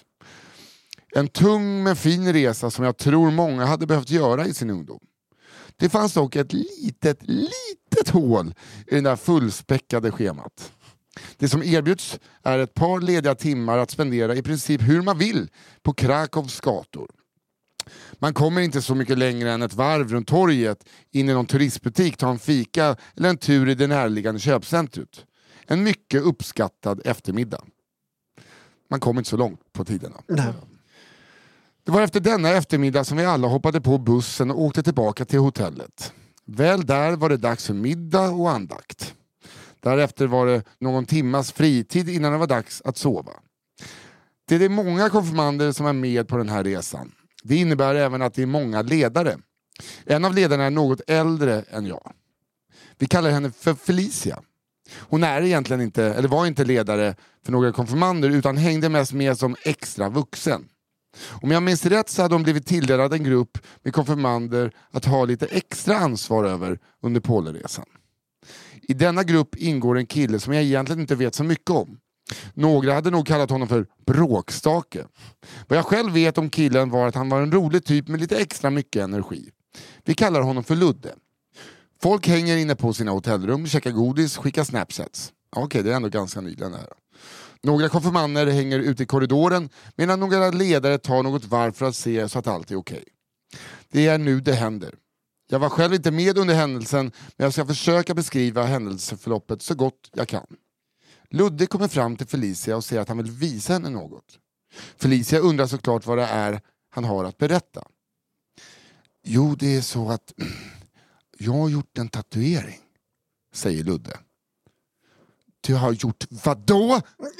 Speaker 2: En tung men fin resa som jag tror många hade behövt göra i sin ungdom. Det fanns dock ett litet, litet hål i det där fullspäckade schemat. Det som erbjuds är ett par lediga timmar att spendera i princip hur man vill på Krakows gator. Man kommer inte så mycket längre än ett varv runt torget, in i någon turistbutik, ta en fika eller en tur i det närliggande köpcentret. En mycket uppskattad eftermiddag. Man kommer inte så långt på tiderna.
Speaker 3: Nej.
Speaker 2: Det var efter denna eftermiddag som vi alla hoppade på bussen och åkte tillbaka till hotellet. Väl där var det dags för middag och andakt. Därefter var det någon timmas fritid innan det var dags att sova. Det är många konfirmander som är med på den här resan. Det innebär även att det är många ledare. En av ledarna är något äldre än jag. Vi kallar henne för Felicia. Hon är egentligen inte, eller var inte ledare för några konfirmander utan hängde mest med som extra vuxen. Om jag minns rätt så hade hon blivit tilldelad en grupp med konfirmander att ha lite extra ansvar över under Polenresan. I denna grupp ingår en kille som jag egentligen inte vet så mycket om. Några hade nog kallat honom för bråkstake. Vad jag själv vet om killen var att han var en rolig typ med lite extra mycket energi. Vi kallar honom för Ludde. Folk hänger inne på sina hotellrum, käkar godis, skickar snapsets. Okej, okay, det är ändå ganska nyligen det här. Några konfirmander hänger ute i korridoren medan några ledare tar något varv för att se så att allt är okej. Okay. Det är nu det händer. Jag var själv inte med under händelsen, men jag ska försöka beskriva händelseförloppet så gott jag kan. Ludde kommer fram till Felicia och säger att han vill visa henne något. Felicia undrar såklart vad det är han har att berätta. Jo, det är så att jag har gjort en tatuering, säger Ludde. Du har gjort vadå?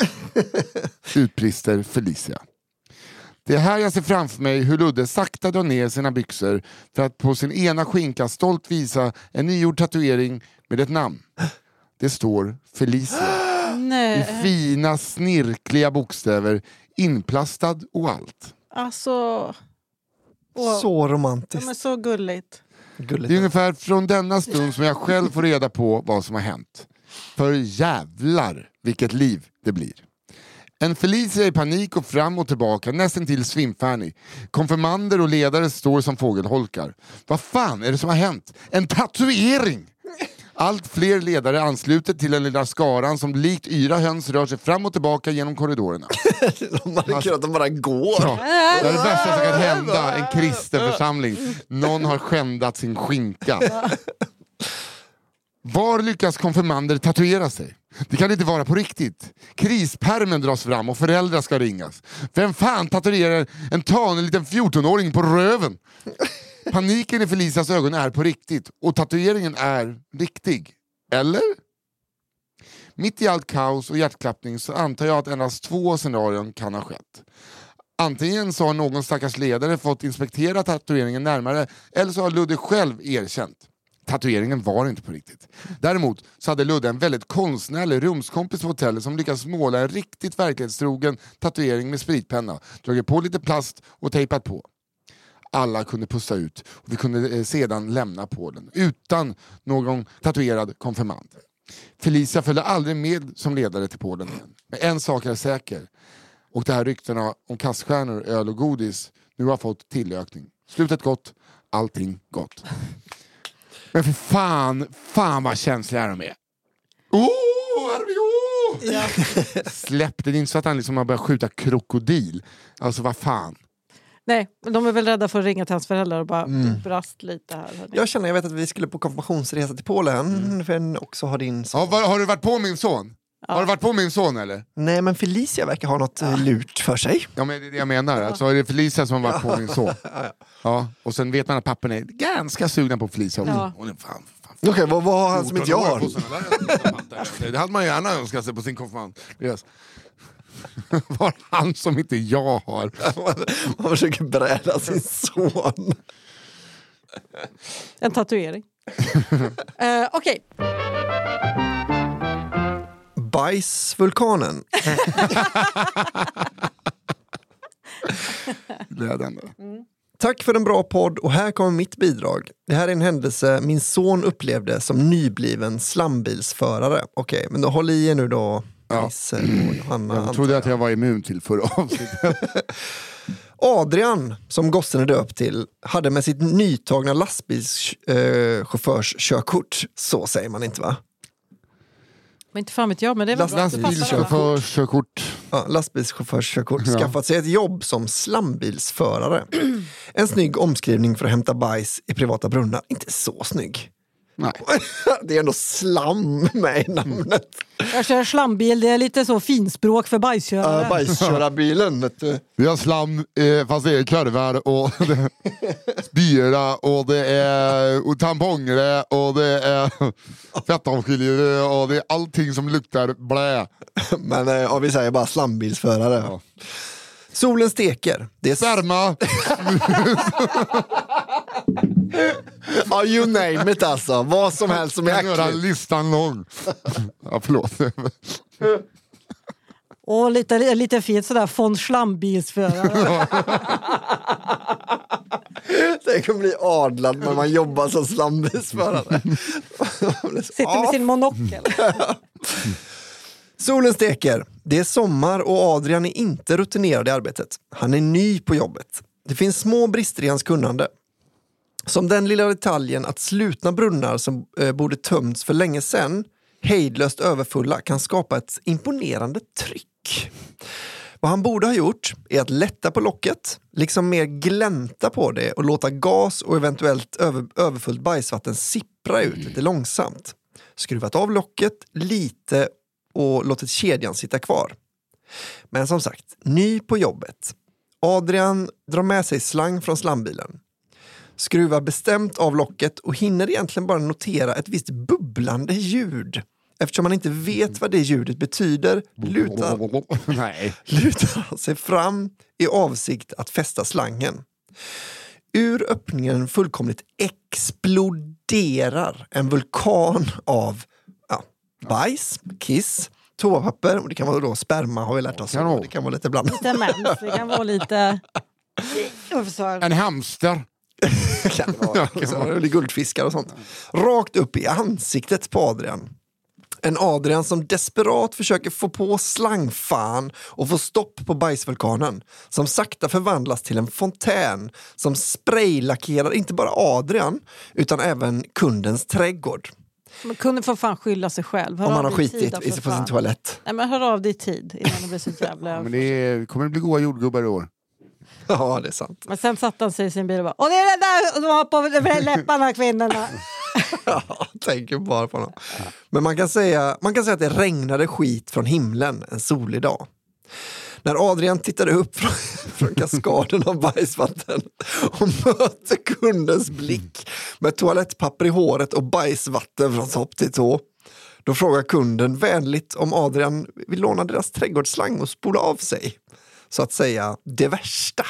Speaker 2: Utbrister Felicia. Det är här jag ser framför mig hur Ludde sakta drar ner sina byxor för att på sin ena skinka stolt visa en nygjord tatuering med ett namn. Det står Felicia.
Speaker 4: Nej.
Speaker 2: I fina snirkliga bokstäver, inplastad och allt.
Speaker 4: Alltså... Åh,
Speaker 3: Så
Speaker 4: de
Speaker 3: romantiskt.
Speaker 4: är så gulligt.
Speaker 3: Gulligt.
Speaker 2: Det är ungefär från denna stund som jag själv får reda på vad som har hänt. För jävlar vilket liv det blir. En Felicia i panik och fram och tillbaka, nästan till svimfärdig. Konfirmander och ledare står som fågelholkar. Vad fan är det som har hänt? En tatuering! Allt fler ledare ansluter till den lilla skaran som likt yra höns rör sig fram och tillbaka genom korridorerna.
Speaker 3: De hade kunnat att de bara går.
Speaker 2: Ja, det är det värsta som kan hända en kristen församling. Någon har skändat sin skinka. Var lyckas konfirmander tatuera sig? Det kan inte vara på riktigt. Krispärmen dras fram och föräldrar ska ringas. Vem fan tatuerar en tanig liten fjortonåring på röven? Paniken i Felicias ögon är på riktigt. Och tatueringen är riktig. Eller? Mitt i allt kaos och hjärtklappning så antar jag att endast två scenarion kan ha skett. Antingen så har någon stackars ledare fått inspektera tatueringen närmare, eller så har Ludde själv erkänt. Tatueringen var inte på riktigt. Däremot så hade Ludde en väldigt konstnärlig rumskompis på hotellet som lyckats måla en riktigt verklighetstrogen tatuering med spritpenna, dragit på lite plast och tejpat på. Alla kunde pussa ut och vi kunde eh, sedan lämna Polen utan någon tatuerad konfirmand. Felicia följde aldrig med som ledare till Polen igen. Men en sak är säker. Och det här ryktena om kaststjärnor, öl och godis nu har fått tillökning. Slutet gott, allting gott. Men för fan, fan vad känsliga de är. Åh, oh,
Speaker 4: Ja.
Speaker 2: Släpp det, det är inte så att han liksom har börjat skjuta krokodil. Alltså vad fan.
Speaker 4: Nej, men de är väl rädda för att ringa till hans föräldrar och bara mm. brast lite här. Hörni.
Speaker 3: Jag känner, jag vet att vi skulle på konfirmationsresa till Polen. Mm. För också har din son.
Speaker 2: Ja, var, har du varit på min son? Ja. Har du varit på min son eller?
Speaker 3: Nej, men Felicia verkar ha något ja. lurt för sig.
Speaker 2: Ja, men det är det jag menar. Ja. Alltså är det Felicia som har varit ja. på min son. Ja, ja. Ja, och sen vet man att pappan är ganska sugna på Felicia.
Speaker 4: Ja.
Speaker 2: Hon är fan, fan, fan.
Speaker 3: Okej, okay, vad var han som inte jag har?
Speaker 2: Det hade man gärna önskat sig på sin konfirmand. Yes. Var han som inte jag har.
Speaker 3: Man försöker bräda sin son.
Speaker 4: En tatuering. uh, Okej. Okay.
Speaker 3: Bajsvulkanen.
Speaker 2: Glädjande.
Speaker 3: Mm. Tack för en bra podd och här kommer mitt bidrag. Det här är en händelse min son upplevde som nybliven slambilsförare. Okej, okay, men då håll i er nu då.
Speaker 2: Ja.
Speaker 3: Och Johanna,
Speaker 2: jag trodde att jag var immun till förra avsnittet.
Speaker 3: Adrian, som gossen är döpt till, hade med sitt nytagna lastbilschaufförs körkort. Så säger man inte, va?
Speaker 4: Men inte fan vet jag, men det är väl
Speaker 2: lastbilschaufförskörkort.
Speaker 3: Ja, lastbilschaufförskörkort. Ja. Skaffat sig ett jobb som slambilsförare. En snygg omskrivning för att hämta bajs i privata brunnar. Inte så snygg.
Speaker 2: Nej.
Speaker 3: Det är ändå slam med i namnet.
Speaker 4: Jag kör slambil, det är lite så finspråk för bajskörare.
Speaker 3: Uh, bajskörarbilen, vet du.
Speaker 2: Vi har slam, eh, fast det är kurvar och spyra och det är och tamponger och det är fettavskiljare och det är allting som luktar blä.
Speaker 3: Men eh, och vi säger bara slambilsförare. Ja. Solen steker. Det är
Speaker 2: sperma.
Speaker 3: Ja, you name it alltså. Vad som helst som är äckligt.
Speaker 2: Göra listan lång. Ja, förlåt.
Speaker 4: Och lite, lite fint sådär från slambilsförare.
Speaker 3: Det kan bli adlad när man jobbar som slambilsförare.
Speaker 4: Sitter med sin monokel.
Speaker 3: Solen steker. Det är sommar och Adrian är inte rutinerad i arbetet. Han är ny på jobbet. Det finns små brister i hans kunnande. Som den lilla detaljen att slutna brunnar som eh, borde tömts för länge sedan, hejdlöst överfulla, kan skapa ett imponerande tryck. Vad han borde ha gjort är att lätta på locket, liksom mer glänta på det och låta gas och eventuellt över, överfullt bajsvatten sippra ut lite långsamt. Skruvat av locket lite och låtit kedjan sitta kvar. Men som sagt, ny på jobbet. Adrian drar med sig slang från slambilen. Skruvar bestämt av locket och hinner egentligen bara notera ett visst bubblande ljud. Eftersom man inte vet vad det ljudet betyder lutar,
Speaker 2: Nej.
Speaker 3: lutar han sig fram i avsikt att fästa slangen. Ur öppningen fullkomligt exploderar en vulkan av ja, bajs, kiss, toapapper och det kan vara då sperma har vi lärt oss.
Speaker 2: Kan
Speaker 3: det kan vara lite blandat.
Speaker 4: Lite mens, det kan vara lite...
Speaker 2: En hamster.
Speaker 3: Kan det vara. Ja, kan vara. Guldfiskar och sånt. Rakt upp i ansiktet på Adrian. En Adrian som desperat försöker få på slangfan och få stopp på bajsvulkanen. Som sakta förvandlas till en fontän som spraylackerar inte bara Adrian utan även kundens trädgård.
Speaker 4: Man kunde få fan skylla sig själv. Hör
Speaker 3: om man har
Speaker 4: skitit
Speaker 3: i på sin toalett.
Speaker 4: Nej, men hör av dig i tid innan det blir så jävla...
Speaker 2: Ja, men det är, kommer det bli goda jordgubbar i år.
Speaker 3: Ja, det är sant.
Speaker 4: Men sen satt han sig i sin bil och bara, och det är det där de har på läpparna, kvinnorna.
Speaker 3: Ja, tänker bara på dem. Men man kan, säga, man kan säga att det regnade skit från himlen en solig dag. När Adrian tittade upp från, från kaskaden av bajsvatten och mötte kundens blick med toalettpapper i håret och bajsvatten från topp till tå, då frågar kunden vänligt om Adrian vill låna deras trädgårdsslang och spola av sig. så att säga det värsta.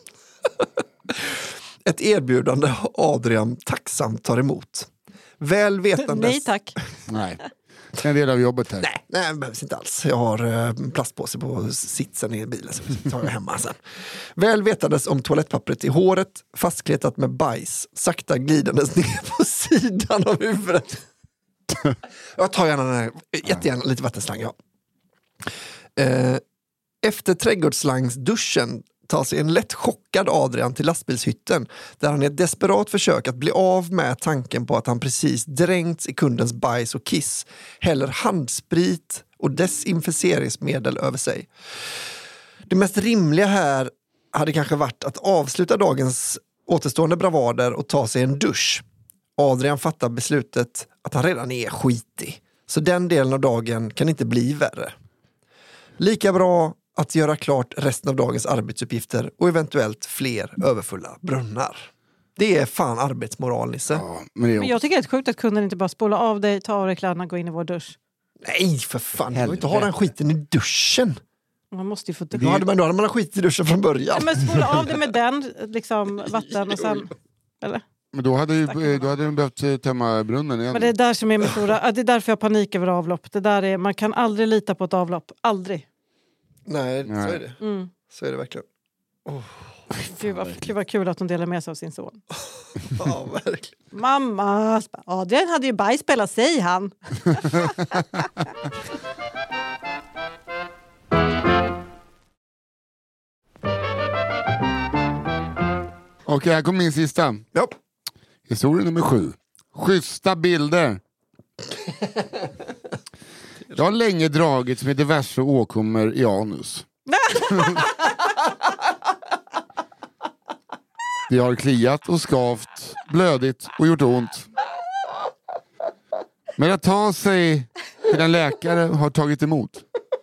Speaker 3: Ett erbjudande Adrian tacksamt tar emot. Väl vetandes...
Speaker 4: Nej tack.
Speaker 2: Nej, det är en del av jobbet här.
Speaker 3: Nej, nej, det behövs inte alls. Jag har eh, plastpåse på sitsen i bilen, så tar jag hemma sen. Väl vetandes om toalettpappret i håret, fastkletat med bajs, sakta glidandes ner på sidan av huvudet. Jag tar gärna den här, jättegärna lite vattenslang, ja. Eh, efter trädgårdslangsduschen tar sig en lätt chockad Adrian till lastbilshytten där han i ett desperat försök att bli av med tanken på att han precis dränkts i kundens bajs och kiss häller handsprit och desinficeringsmedel över sig. Det mest rimliga här hade kanske varit att avsluta dagens återstående bravader och ta sig en dusch. Adrian fattar beslutet att han redan är skitig, så den delen av dagen kan inte bli värre. Lika bra att göra klart resten av dagens arbetsuppgifter och eventuellt fler överfulla brunnar. Det är fan arbetsmoral, Nisse.
Speaker 2: Ja, men det är
Speaker 4: Men jag tycker det är sjukt att kunden inte bara spolar av dig, tar av dig kläderna och går in i vår dusch.
Speaker 3: Nej, för fan. Du vill inte ha den skiten i duschen.
Speaker 4: Man måste ju få
Speaker 3: Då hade man, då hade man skit i duschen från början.
Speaker 4: Ja, men spola av det med den, liksom vatten och sen... Eller?
Speaker 2: Men då hade, ju, då hade du behövt tömma brunnen igen.
Speaker 4: Men det är där som är min stora... Det är därför jag har panik över avlopp. Det där är, man kan aldrig lita på ett avlopp. Aldrig.
Speaker 3: Nej,
Speaker 2: Nej.
Speaker 3: så är det.
Speaker 4: Mm.
Speaker 3: Så är det verkligen. Oh.
Speaker 4: Gud, vad, gud vad kul att hon delar med sig av sin son.
Speaker 3: Ja, verkligen.
Speaker 4: Mamma, Adrian hade ju bajs spela sig han.
Speaker 2: Okej, här kommer min sista.
Speaker 3: Ja.
Speaker 2: Historia nummer sju. Schyssta bilder. Jag har länge dragits med diverse åkommor i anus. Det har kliat och skavt, blödigt och gjort ont. Men att ta sig till en läkare har tagit emot.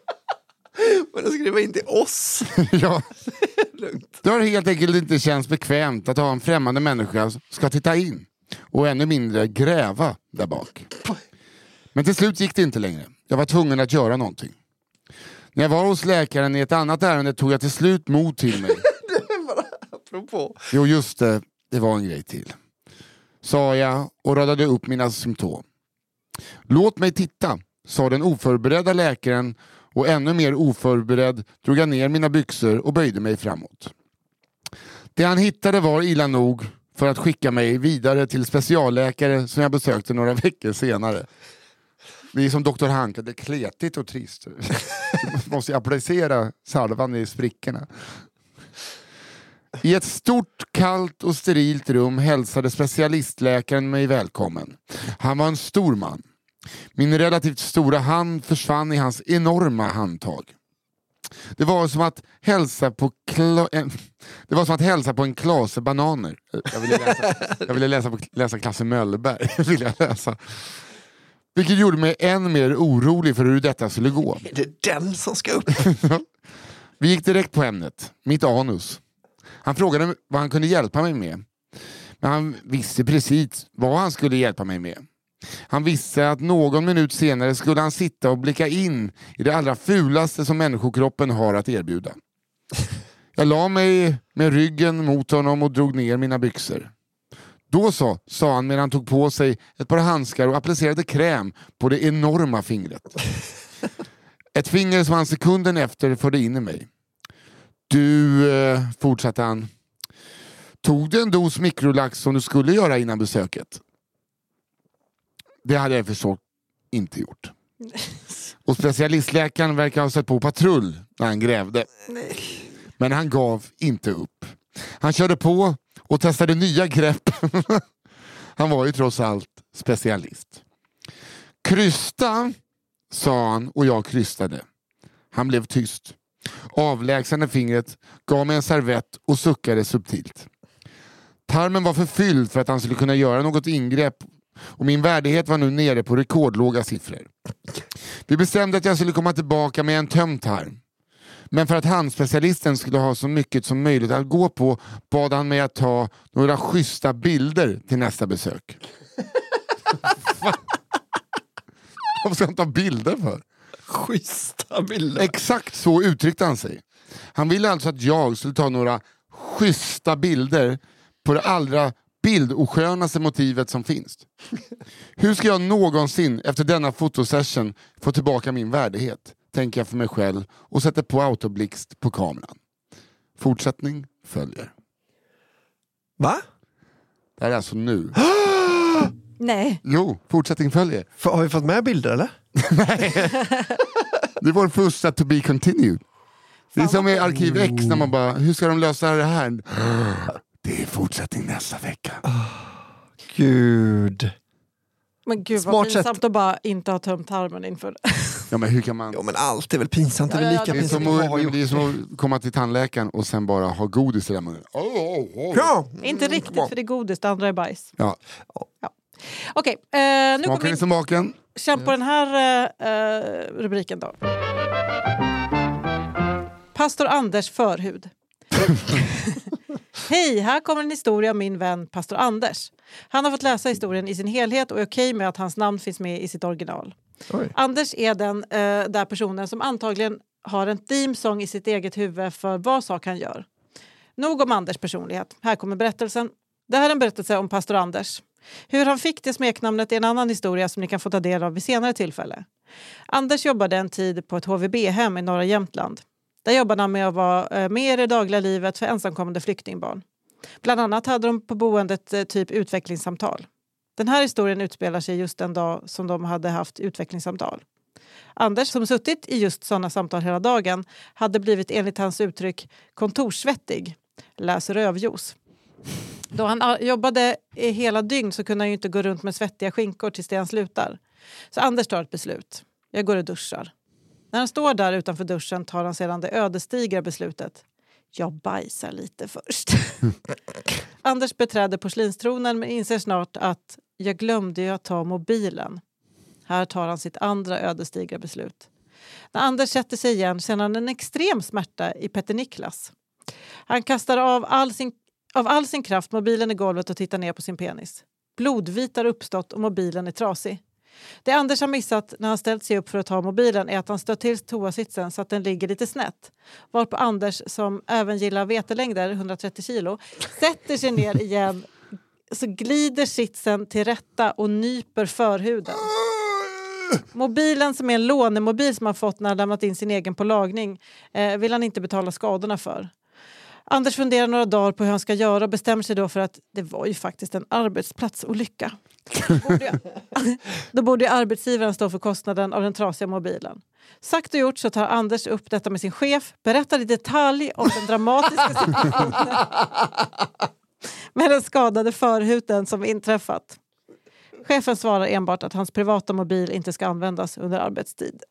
Speaker 3: Men att skriva in till oss.
Speaker 2: Ja.
Speaker 3: Lugnt.
Speaker 2: Det har helt enkelt inte känts bekvämt att ha en främmande människa som ska titta in. Och ännu mindre gräva där bak. Men till slut gick det inte längre. Jag var tvungen att göra någonting. När jag var hos läkaren i ett annat ärende tog jag till slut mod till mig.
Speaker 3: Apropå.
Speaker 2: Jo just det, det var en grej till. Sa jag och radade upp mina symptom. Låt mig titta, sa den oförberedda läkaren och ännu mer oförberedd drog jag ner mina byxor och böjde mig framåt. Det han hittade var illa nog för att skicka mig vidare till specialläkare som jag besökte några veckor senare. Det är som doktor Hank, det är kletigt och trist. Du måste applicera salvan i sprickorna. I ett stort, kallt och sterilt rum hälsade specialistläkaren mig välkommen. Han var en stor man. Min relativt stora hand försvann i hans enorma handtag. Det var som att hälsa på kla- det var som att hälsa på en klase bananer. Jag ville läsa, jag ville läsa, på, läsa Klasse Möllberg. Ville jag läsa. Vilket gjorde mig än mer orolig för hur detta skulle gå.
Speaker 3: Är det den som ska upp?
Speaker 2: Vi gick direkt på ämnet. Mitt anus. Han frågade vad han kunde hjälpa mig med. Men han visste precis vad han skulle hjälpa mig med. Han visste att någon minut senare skulle han sitta och blicka in i det allra fulaste som människokroppen har att erbjuda. Jag la mig med ryggen mot honom och drog ner mina byxor. Då så, sa han medan han tog på sig ett par handskar och applicerade kräm på det enorma fingret. Ett finger som han sekunden efter förde in i mig. Du, eh, fortsatte han, tog du en dos mikrolax som du skulle göra innan besöket? Det hade jag förstås inte gjort. Och specialistläkaren verkar ha sett på patrull när han grävde.
Speaker 3: Nej.
Speaker 2: Men han gav inte upp. Han körde på och testade nya grepp. Han var ju trots allt specialist. Krysta, sa han och jag krystade. Han blev tyst. Avlägsnade fingret, gav mig en servett och suckade subtilt. Tarmen var förfylld för att han skulle kunna göra något ingrepp och min värdighet var nu nere på rekordlåga siffror. Vi bestämde att jag skulle komma tillbaka med en tömd tarm. Men för att handspecialisten skulle ha så mycket som möjligt att gå på bad han mig att ta några schyssta bilder till nästa besök. Vad ska han ta bilder för?
Speaker 3: Schyssta bilder.
Speaker 2: Exakt så uttryckte han sig. Han ville alltså att jag skulle ta några schyssta bilder på det allra bildoskönaste motivet som finns. Hur ska jag någonsin efter denna fotosession få tillbaka min värdighet? Tänker jag för mig själv och sätter på autoblixt på kameran. Fortsättning följer.
Speaker 3: Va?
Speaker 2: Det här är alltså nu.
Speaker 4: Nej.
Speaker 2: Jo, fortsättning följer.
Speaker 3: F- har vi fått med bilder eller?
Speaker 2: Nej. Det är vår första to be continued. Det är som i Arkiv X när man bara, hur ska de lösa det här? Det är fortsättning nästa vecka.
Speaker 3: Oh, Gud.
Speaker 4: Men gud
Speaker 3: Smart
Speaker 4: vad pinsamt
Speaker 3: sätt.
Speaker 4: att bara inte ha tömt tarmen inför det.
Speaker 2: Ja, men hur kan man...
Speaker 3: Ja, men allt är väl pinsamt. Det är väl
Speaker 4: Ja, ja,
Speaker 3: lika
Speaker 4: det
Speaker 2: Det är,
Speaker 3: pinsamt
Speaker 2: som
Speaker 3: att ha
Speaker 2: att,
Speaker 3: gjort.
Speaker 2: det är som att komma till tandläkaren och sen bara ha godis i den munnen. Oh, oh, oh.
Speaker 3: Ja.
Speaker 4: Inte riktigt, för det är godis, det andra är bajs.
Speaker 2: Ja.
Speaker 4: Okej, eh, nu kommer
Speaker 2: Smakar
Speaker 4: vi
Speaker 2: ni som baken?
Speaker 4: känna på den här eh, rubriken då. Pastor Anders förhud. Hej, här kommer en historia om min vän Pastor Anders. Han har fått läsa historien i sin helhet och är okej med att hans namn finns med i sitt original.
Speaker 3: Oj.
Speaker 4: Anders är den eh, där personen som antagligen har en themesång i sitt eget huvud för vad sak han gör. Nog om Anders personlighet. Här kommer berättelsen. Det här är en berättelse om Pastor Anders. Hur han fick det smeknamnet är en annan historia som ni kan få ta del av vid senare tillfälle. Anders jobbade en tid på ett H V B-hem i norra Jämtland. Där jobbade han med att vara med i det dagliga livet för ensamkommande flyktingbarn. Bland annat hade de på boendet typ utvecklingssamtal. Den här historien utspelar sig just en dag som de hade haft utvecklingssamtal. Anders, som suttit i just sådana samtal hela dagen, hade blivit enligt hans uttryck kontorssvettig. Läs rövjos. Då han jobbade i hela dygn så kunde han ju inte gå runt med svettiga skinkor tills det han slutar. Så Anders tar ett beslut. Jag går och duschar. När han står där utanför duschen tar han sedan det ödesdigra beslutet. Jag bajsar lite först. Anders beträder porslinstronen men inser snart att jag glömde ju att ta mobilen. Här tar han sitt andra ödesdigra beslut. När Anders sätter sig igen känner han en extrem smärta i Petter Niklas. Han kastar av all sin, av all sin kraft mobilen i golvet och tittar ner på sin penis. Blodvit har uppstått och mobilen är trasig. Det Anders har missat när han ställt sig upp för att ta mobilen är att han stött till toasitsen så att den ligger lite snett. Varpå Anders, som även gillar vetelängder, hundratrettio kilo, sätter sig ner igen, så glider sitsen till rätta och nyper förhuden. Mobilen, som är en lånemobil som han fått när han lämnat in sin egen på lagning, eh, vill han inte betala skadorna för. Anders funderar några dagar på hur han ska göra och bestämmer sig då för att det var ju faktiskt en arbetsplatsolycka. Borde, då borde ju arbetsgivaren stå för kostnaden av den trasiga mobilen. Sagt och gjort så tar Anders upp detta med sin chef, berättar i detalj om den dramatiska situationen med den skadade förhuden som inträffat. Chefen svarar enbart att hans privata mobil inte ska användas under arbetstid.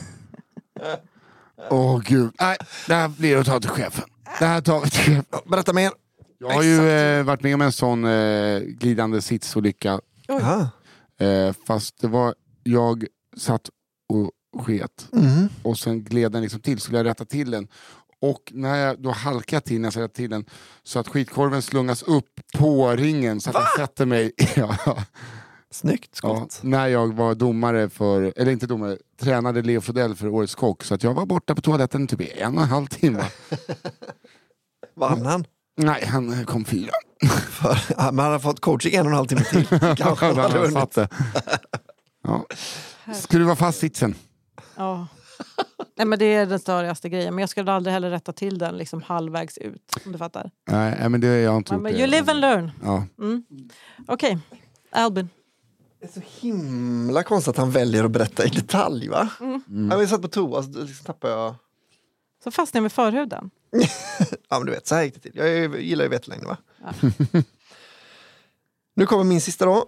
Speaker 2: Åh oh, gud, nej, det här blir att ta till chefen. Det här tar vi till chefen.
Speaker 3: Berätta mer.
Speaker 2: Jag har ju eh, varit med om en sån eh, glidande sitsolycka. Eh, fast det var, jag satt och sket.
Speaker 3: Mm.
Speaker 2: Och sen gled den liksom till, så skulle jag rätta till den. Och när jag då halkade till, när jag rättade till den, så att skitkorven slungas upp på ringen så att jag sätter mig... ja.
Speaker 3: Snyggt
Speaker 2: Ja,
Speaker 3: skott.
Speaker 2: när jag var domare för, eller inte domare, tränade Leo Frodell för Årets kock, så att jag var borta på toaletten typ en och en halv timme.
Speaker 3: Vann han?
Speaker 2: Nej, han kom fyra.
Speaker 3: För, ja, men han har fått coaching en och en halv timme till. Kanske han hade
Speaker 2: Han
Speaker 3: vunnit.
Speaker 2: satt det. Ja. Skruva fast sitsen.
Speaker 4: Ja. Nej, men det är den större grejen. Men jag skulle aldrig heller rätta till den liksom halvvägs ut. Om du fattar.
Speaker 2: Nej, men det har jag inte
Speaker 4: Ja,
Speaker 2: gjort.
Speaker 4: men
Speaker 2: det.
Speaker 4: you live and learn.
Speaker 2: Ja.
Speaker 4: Mm. Okej, okay. Albin.
Speaker 3: Det är så himla konstigt att han väljer att berätta i detalj, va?
Speaker 4: Mm.
Speaker 3: Mm. Jag satt på toa, så liksom tappade jag...
Speaker 4: Så fastnar jag med förhuden.
Speaker 3: Ja, men du vet, så här gick det till. Jag gillar ju vetelängder, va? Ja. Nu kommer min sista då.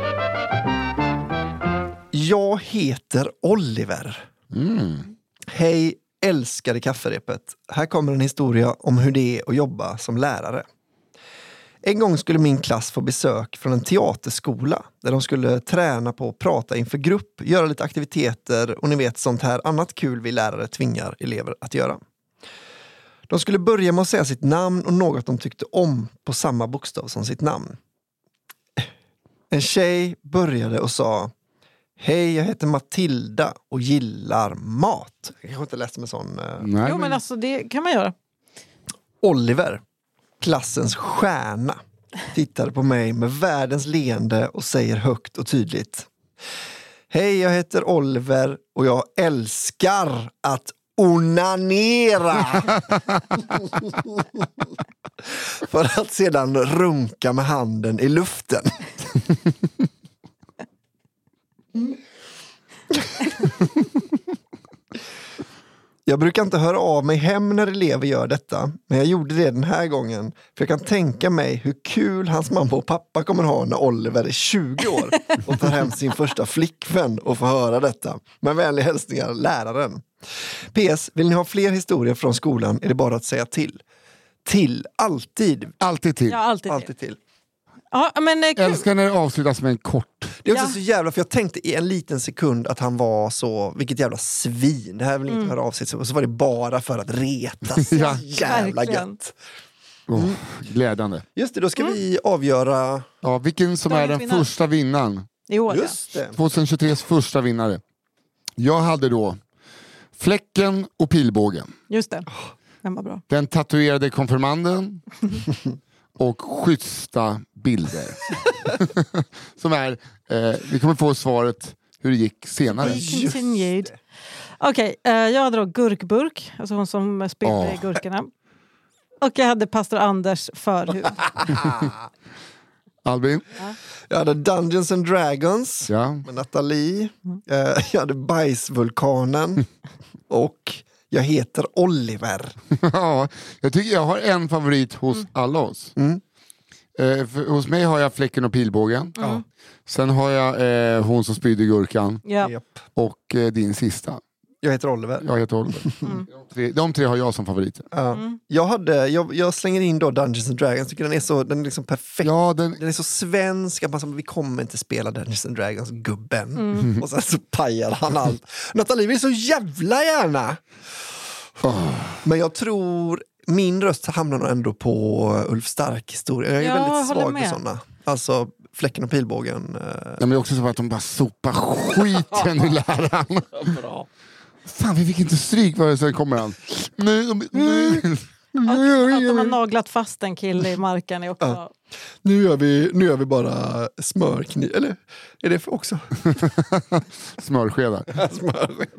Speaker 3: Jag heter Oliver.
Speaker 2: Mm.
Speaker 3: Hej, älskade kafferepet. Här kommer en historia om hur det är att jobba som lärare. En gång skulle min klass få besök från en teaterskola där de skulle träna på att prata inför grupp, göra lite aktiviteter och ni vet sånt här annat kul vi lärare tvingar elever att göra. De skulle börja med att säga sitt namn och något de tyckte om på samma bokstav som sitt namn. En tjej började och sa: Hej, jag heter Matilda och gillar mat. Jag kanske inte läst med sån... Uh...
Speaker 2: Nej,
Speaker 4: Jo, men alltså det kan man göra.
Speaker 3: Oliver, klassens stjärna, tittar på mig med världens leende och säger högt och tydligt: hej, jag heter Oliver och jag älskar att onanera. För att sedan runka med handen i luften. Jag brukar inte höra av mig hem när elever gör detta, men jag gjorde det den här gången. För jag kan tänka mig hur kul hans mamma och pappa kommer ha när Oliver är tjugo år och tar hem sin första flickvän och får höra detta. Med vänliga hälsningar, läraren. P S. Vill ni ha fler historier från skolan är det bara att säga till. Till, alltid.
Speaker 2: alltid till.
Speaker 4: Ja, alltid,
Speaker 3: Alltid till.
Speaker 4: Ja, men eh, kul.
Speaker 2: Älskar när det avslutas med en kort.
Speaker 3: Det är också
Speaker 4: Ja.
Speaker 3: så jävla, för jag tänkte i en liten sekund att han var så, vilket jävla svin. Det här vill inte
Speaker 4: Mm.
Speaker 3: höra av sig. Och så var det bara för att retas.
Speaker 2: Ja.
Speaker 3: Jävla
Speaker 4: Verkligen.
Speaker 3: gött.
Speaker 2: Oh, glädjande.
Speaker 3: Just det, då ska vi avgöra...
Speaker 2: Ja, vilken som är
Speaker 4: Dagens
Speaker 2: den
Speaker 4: vinnare.
Speaker 2: första vinnaren.
Speaker 4: I år, ja.
Speaker 3: Just det.
Speaker 2: tjugohundratjugotres första vinnare. Jag hade då Fläcken och pilbågen.
Speaker 4: Just det. Den var bra.
Speaker 2: Den tatuerade konfirmanden och schyssta bilder. Som är, eh, vi kommer få svaret hur det gick senare.
Speaker 4: Be continued. Okej, eh, jag hade då gurkburk, alltså hon som spelade
Speaker 2: Åh.
Speaker 4: i gurkorna. Och jag hade pastor Anders förhud.
Speaker 2: Albin?
Speaker 3: Jag hade Dungeons and Dragons
Speaker 2: Ja.
Speaker 3: med Nathalie. Eh, Jag hade Bajsvulkanen. Och jag heter Oliver.
Speaker 2: Ja, jag tycker jag har en favorit hos alla oss.
Speaker 3: Mm.
Speaker 2: Eh, för, hos mig har jag Fläcken och pilbågen.
Speaker 3: Ja.
Speaker 2: Sen har jag eh, hon som spydde gurkan
Speaker 4: Ja.
Speaker 3: Japp.
Speaker 2: och eh, din sista.
Speaker 3: Jag heter Oliver.
Speaker 2: Jag heter Oliver.
Speaker 4: Mm.
Speaker 2: De, tre, de tre har jag som favoriter.
Speaker 3: Ja. Jag, hade, jag, jag slänger in då Dungeons and Dragons. Jag tycker den är så den är liksom perfekt.
Speaker 2: Ja, den,
Speaker 3: Den är så svensk att man som, vi kommer inte spela Dungeons and Dragons, gubben.
Speaker 4: Mm.
Speaker 3: Och sen så pajar han allt. Nathalie vill så jävla gärna. Men jag tror min röst hamnar nog ändå på Ulf Stark-historia. Jag är
Speaker 4: Ja,
Speaker 3: väldigt
Speaker 4: håller
Speaker 3: svag
Speaker 4: med.
Speaker 3: för sådana. Alltså Fläcken och pilbågen. eh,
Speaker 2: ja, men också så att de bara sopar skiten ur läraren.
Speaker 3: Bra.
Speaker 2: Fan, vi fick inte stryk för det, sen kommer han. Nu, nu,
Speaker 4: Och att de har naglat fast en kille i marken är också...
Speaker 3: Ja. Nu gör vi, nu gör vi bara smörkniv. Eller är det för också?
Speaker 2: smörskedar.
Speaker 3: Smörsked.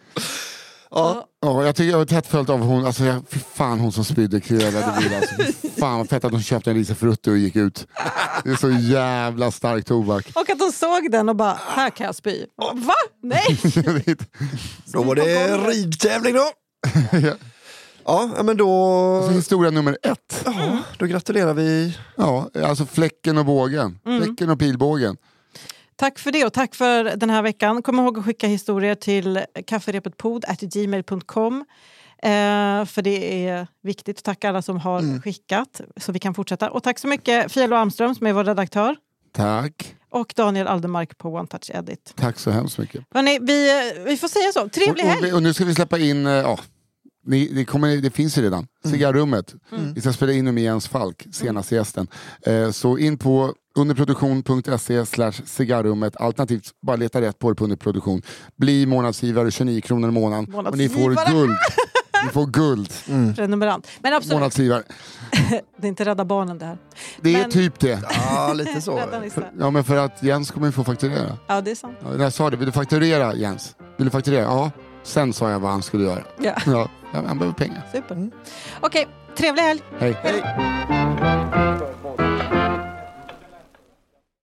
Speaker 3: Ja.
Speaker 2: Ja, jag tycker jag var tätt följt av hon, alltså jag, fy fan hon som spydde krölade vid, alltså, fy fan vad fett att hon köpte en risifrutti och gick ut. Det är så jävla stark tobak.
Speaker 4: Och att de såg den och bara, här kan jag spy. Va? Nej!
Speaker 3: Då var det ridtävling då.
Speaker 2: Ja.
Speaker 3: Ja, men då,
Speaker 2: Så historia nummer ett.
Speaker 3: ja, då gratulerar vi.
Speaker 2: Ja, alltså Fläcken och bågen. Fläcken och pilbågen.
Speaker 4: Tack för det och tack för den här veckan. Kom ihåg att skicka historier till kafferepetpod at gmail dot com. Eh, för det är viktigt. Tack alla som har
Speaker 3: Mm.
Speaker 4: skickat så vi kan fortsätta. Och tack så mycket Fialo Amström som är vår redaktör.
Speaker 2: Tack.
Speaker 4: Och Daniel Aldermark på One Touch Edit.
Speaker 2: Tack så hemskt mycket.
Speaker 4: Hörrni, vi, vi får säga så. Trevlig
Speaker 2: Och,
Speaker 4: helg!
Speaker 2: och, och nu ska vi släppa in, eh, ja, ni, det, kommer, det finns ju redan, Cigarrummet. Vi ska spela in nu med Jens Falk, senaste gästen. Eh, så in på underproduktion punkt se slash cigarrummet, alternativt bara leta rätt på det på underproduktion. Bli månadsgivare, tjugonio kronor i månaden. Och ni får
Speaker 4: Månadsgivare.
Speaker 2: guld. Ni får guld.
Speaker 4: Prenumerant. Men absolut,
Speaker 2: Månadsgivare.
Speaker 4: det är inte Rädda Barnen det här.
Speaker 2: Det är
Speaker 4: Men-
Speaker 2: typ det.
Speaker 3: Ja, lite så.
Speaker 4: Rädda Nisse.
Speaker 2: Ja, men för att Jens kommer ju få fakturera.
Speaker 4: Ja, det är sant.
Speaker 2: Ja, när jag sa det, vill du fakturera Jens? Vill du fakturera? Ja. Sen sa jag vad han skulle göra.
Speaker 4: Ja,
Speaker 2: Ja, han behöver pengar.
Speaker 4: super. Okej, trevlig helg!
Speaker 2: Hej.
Speaker 3: Hej.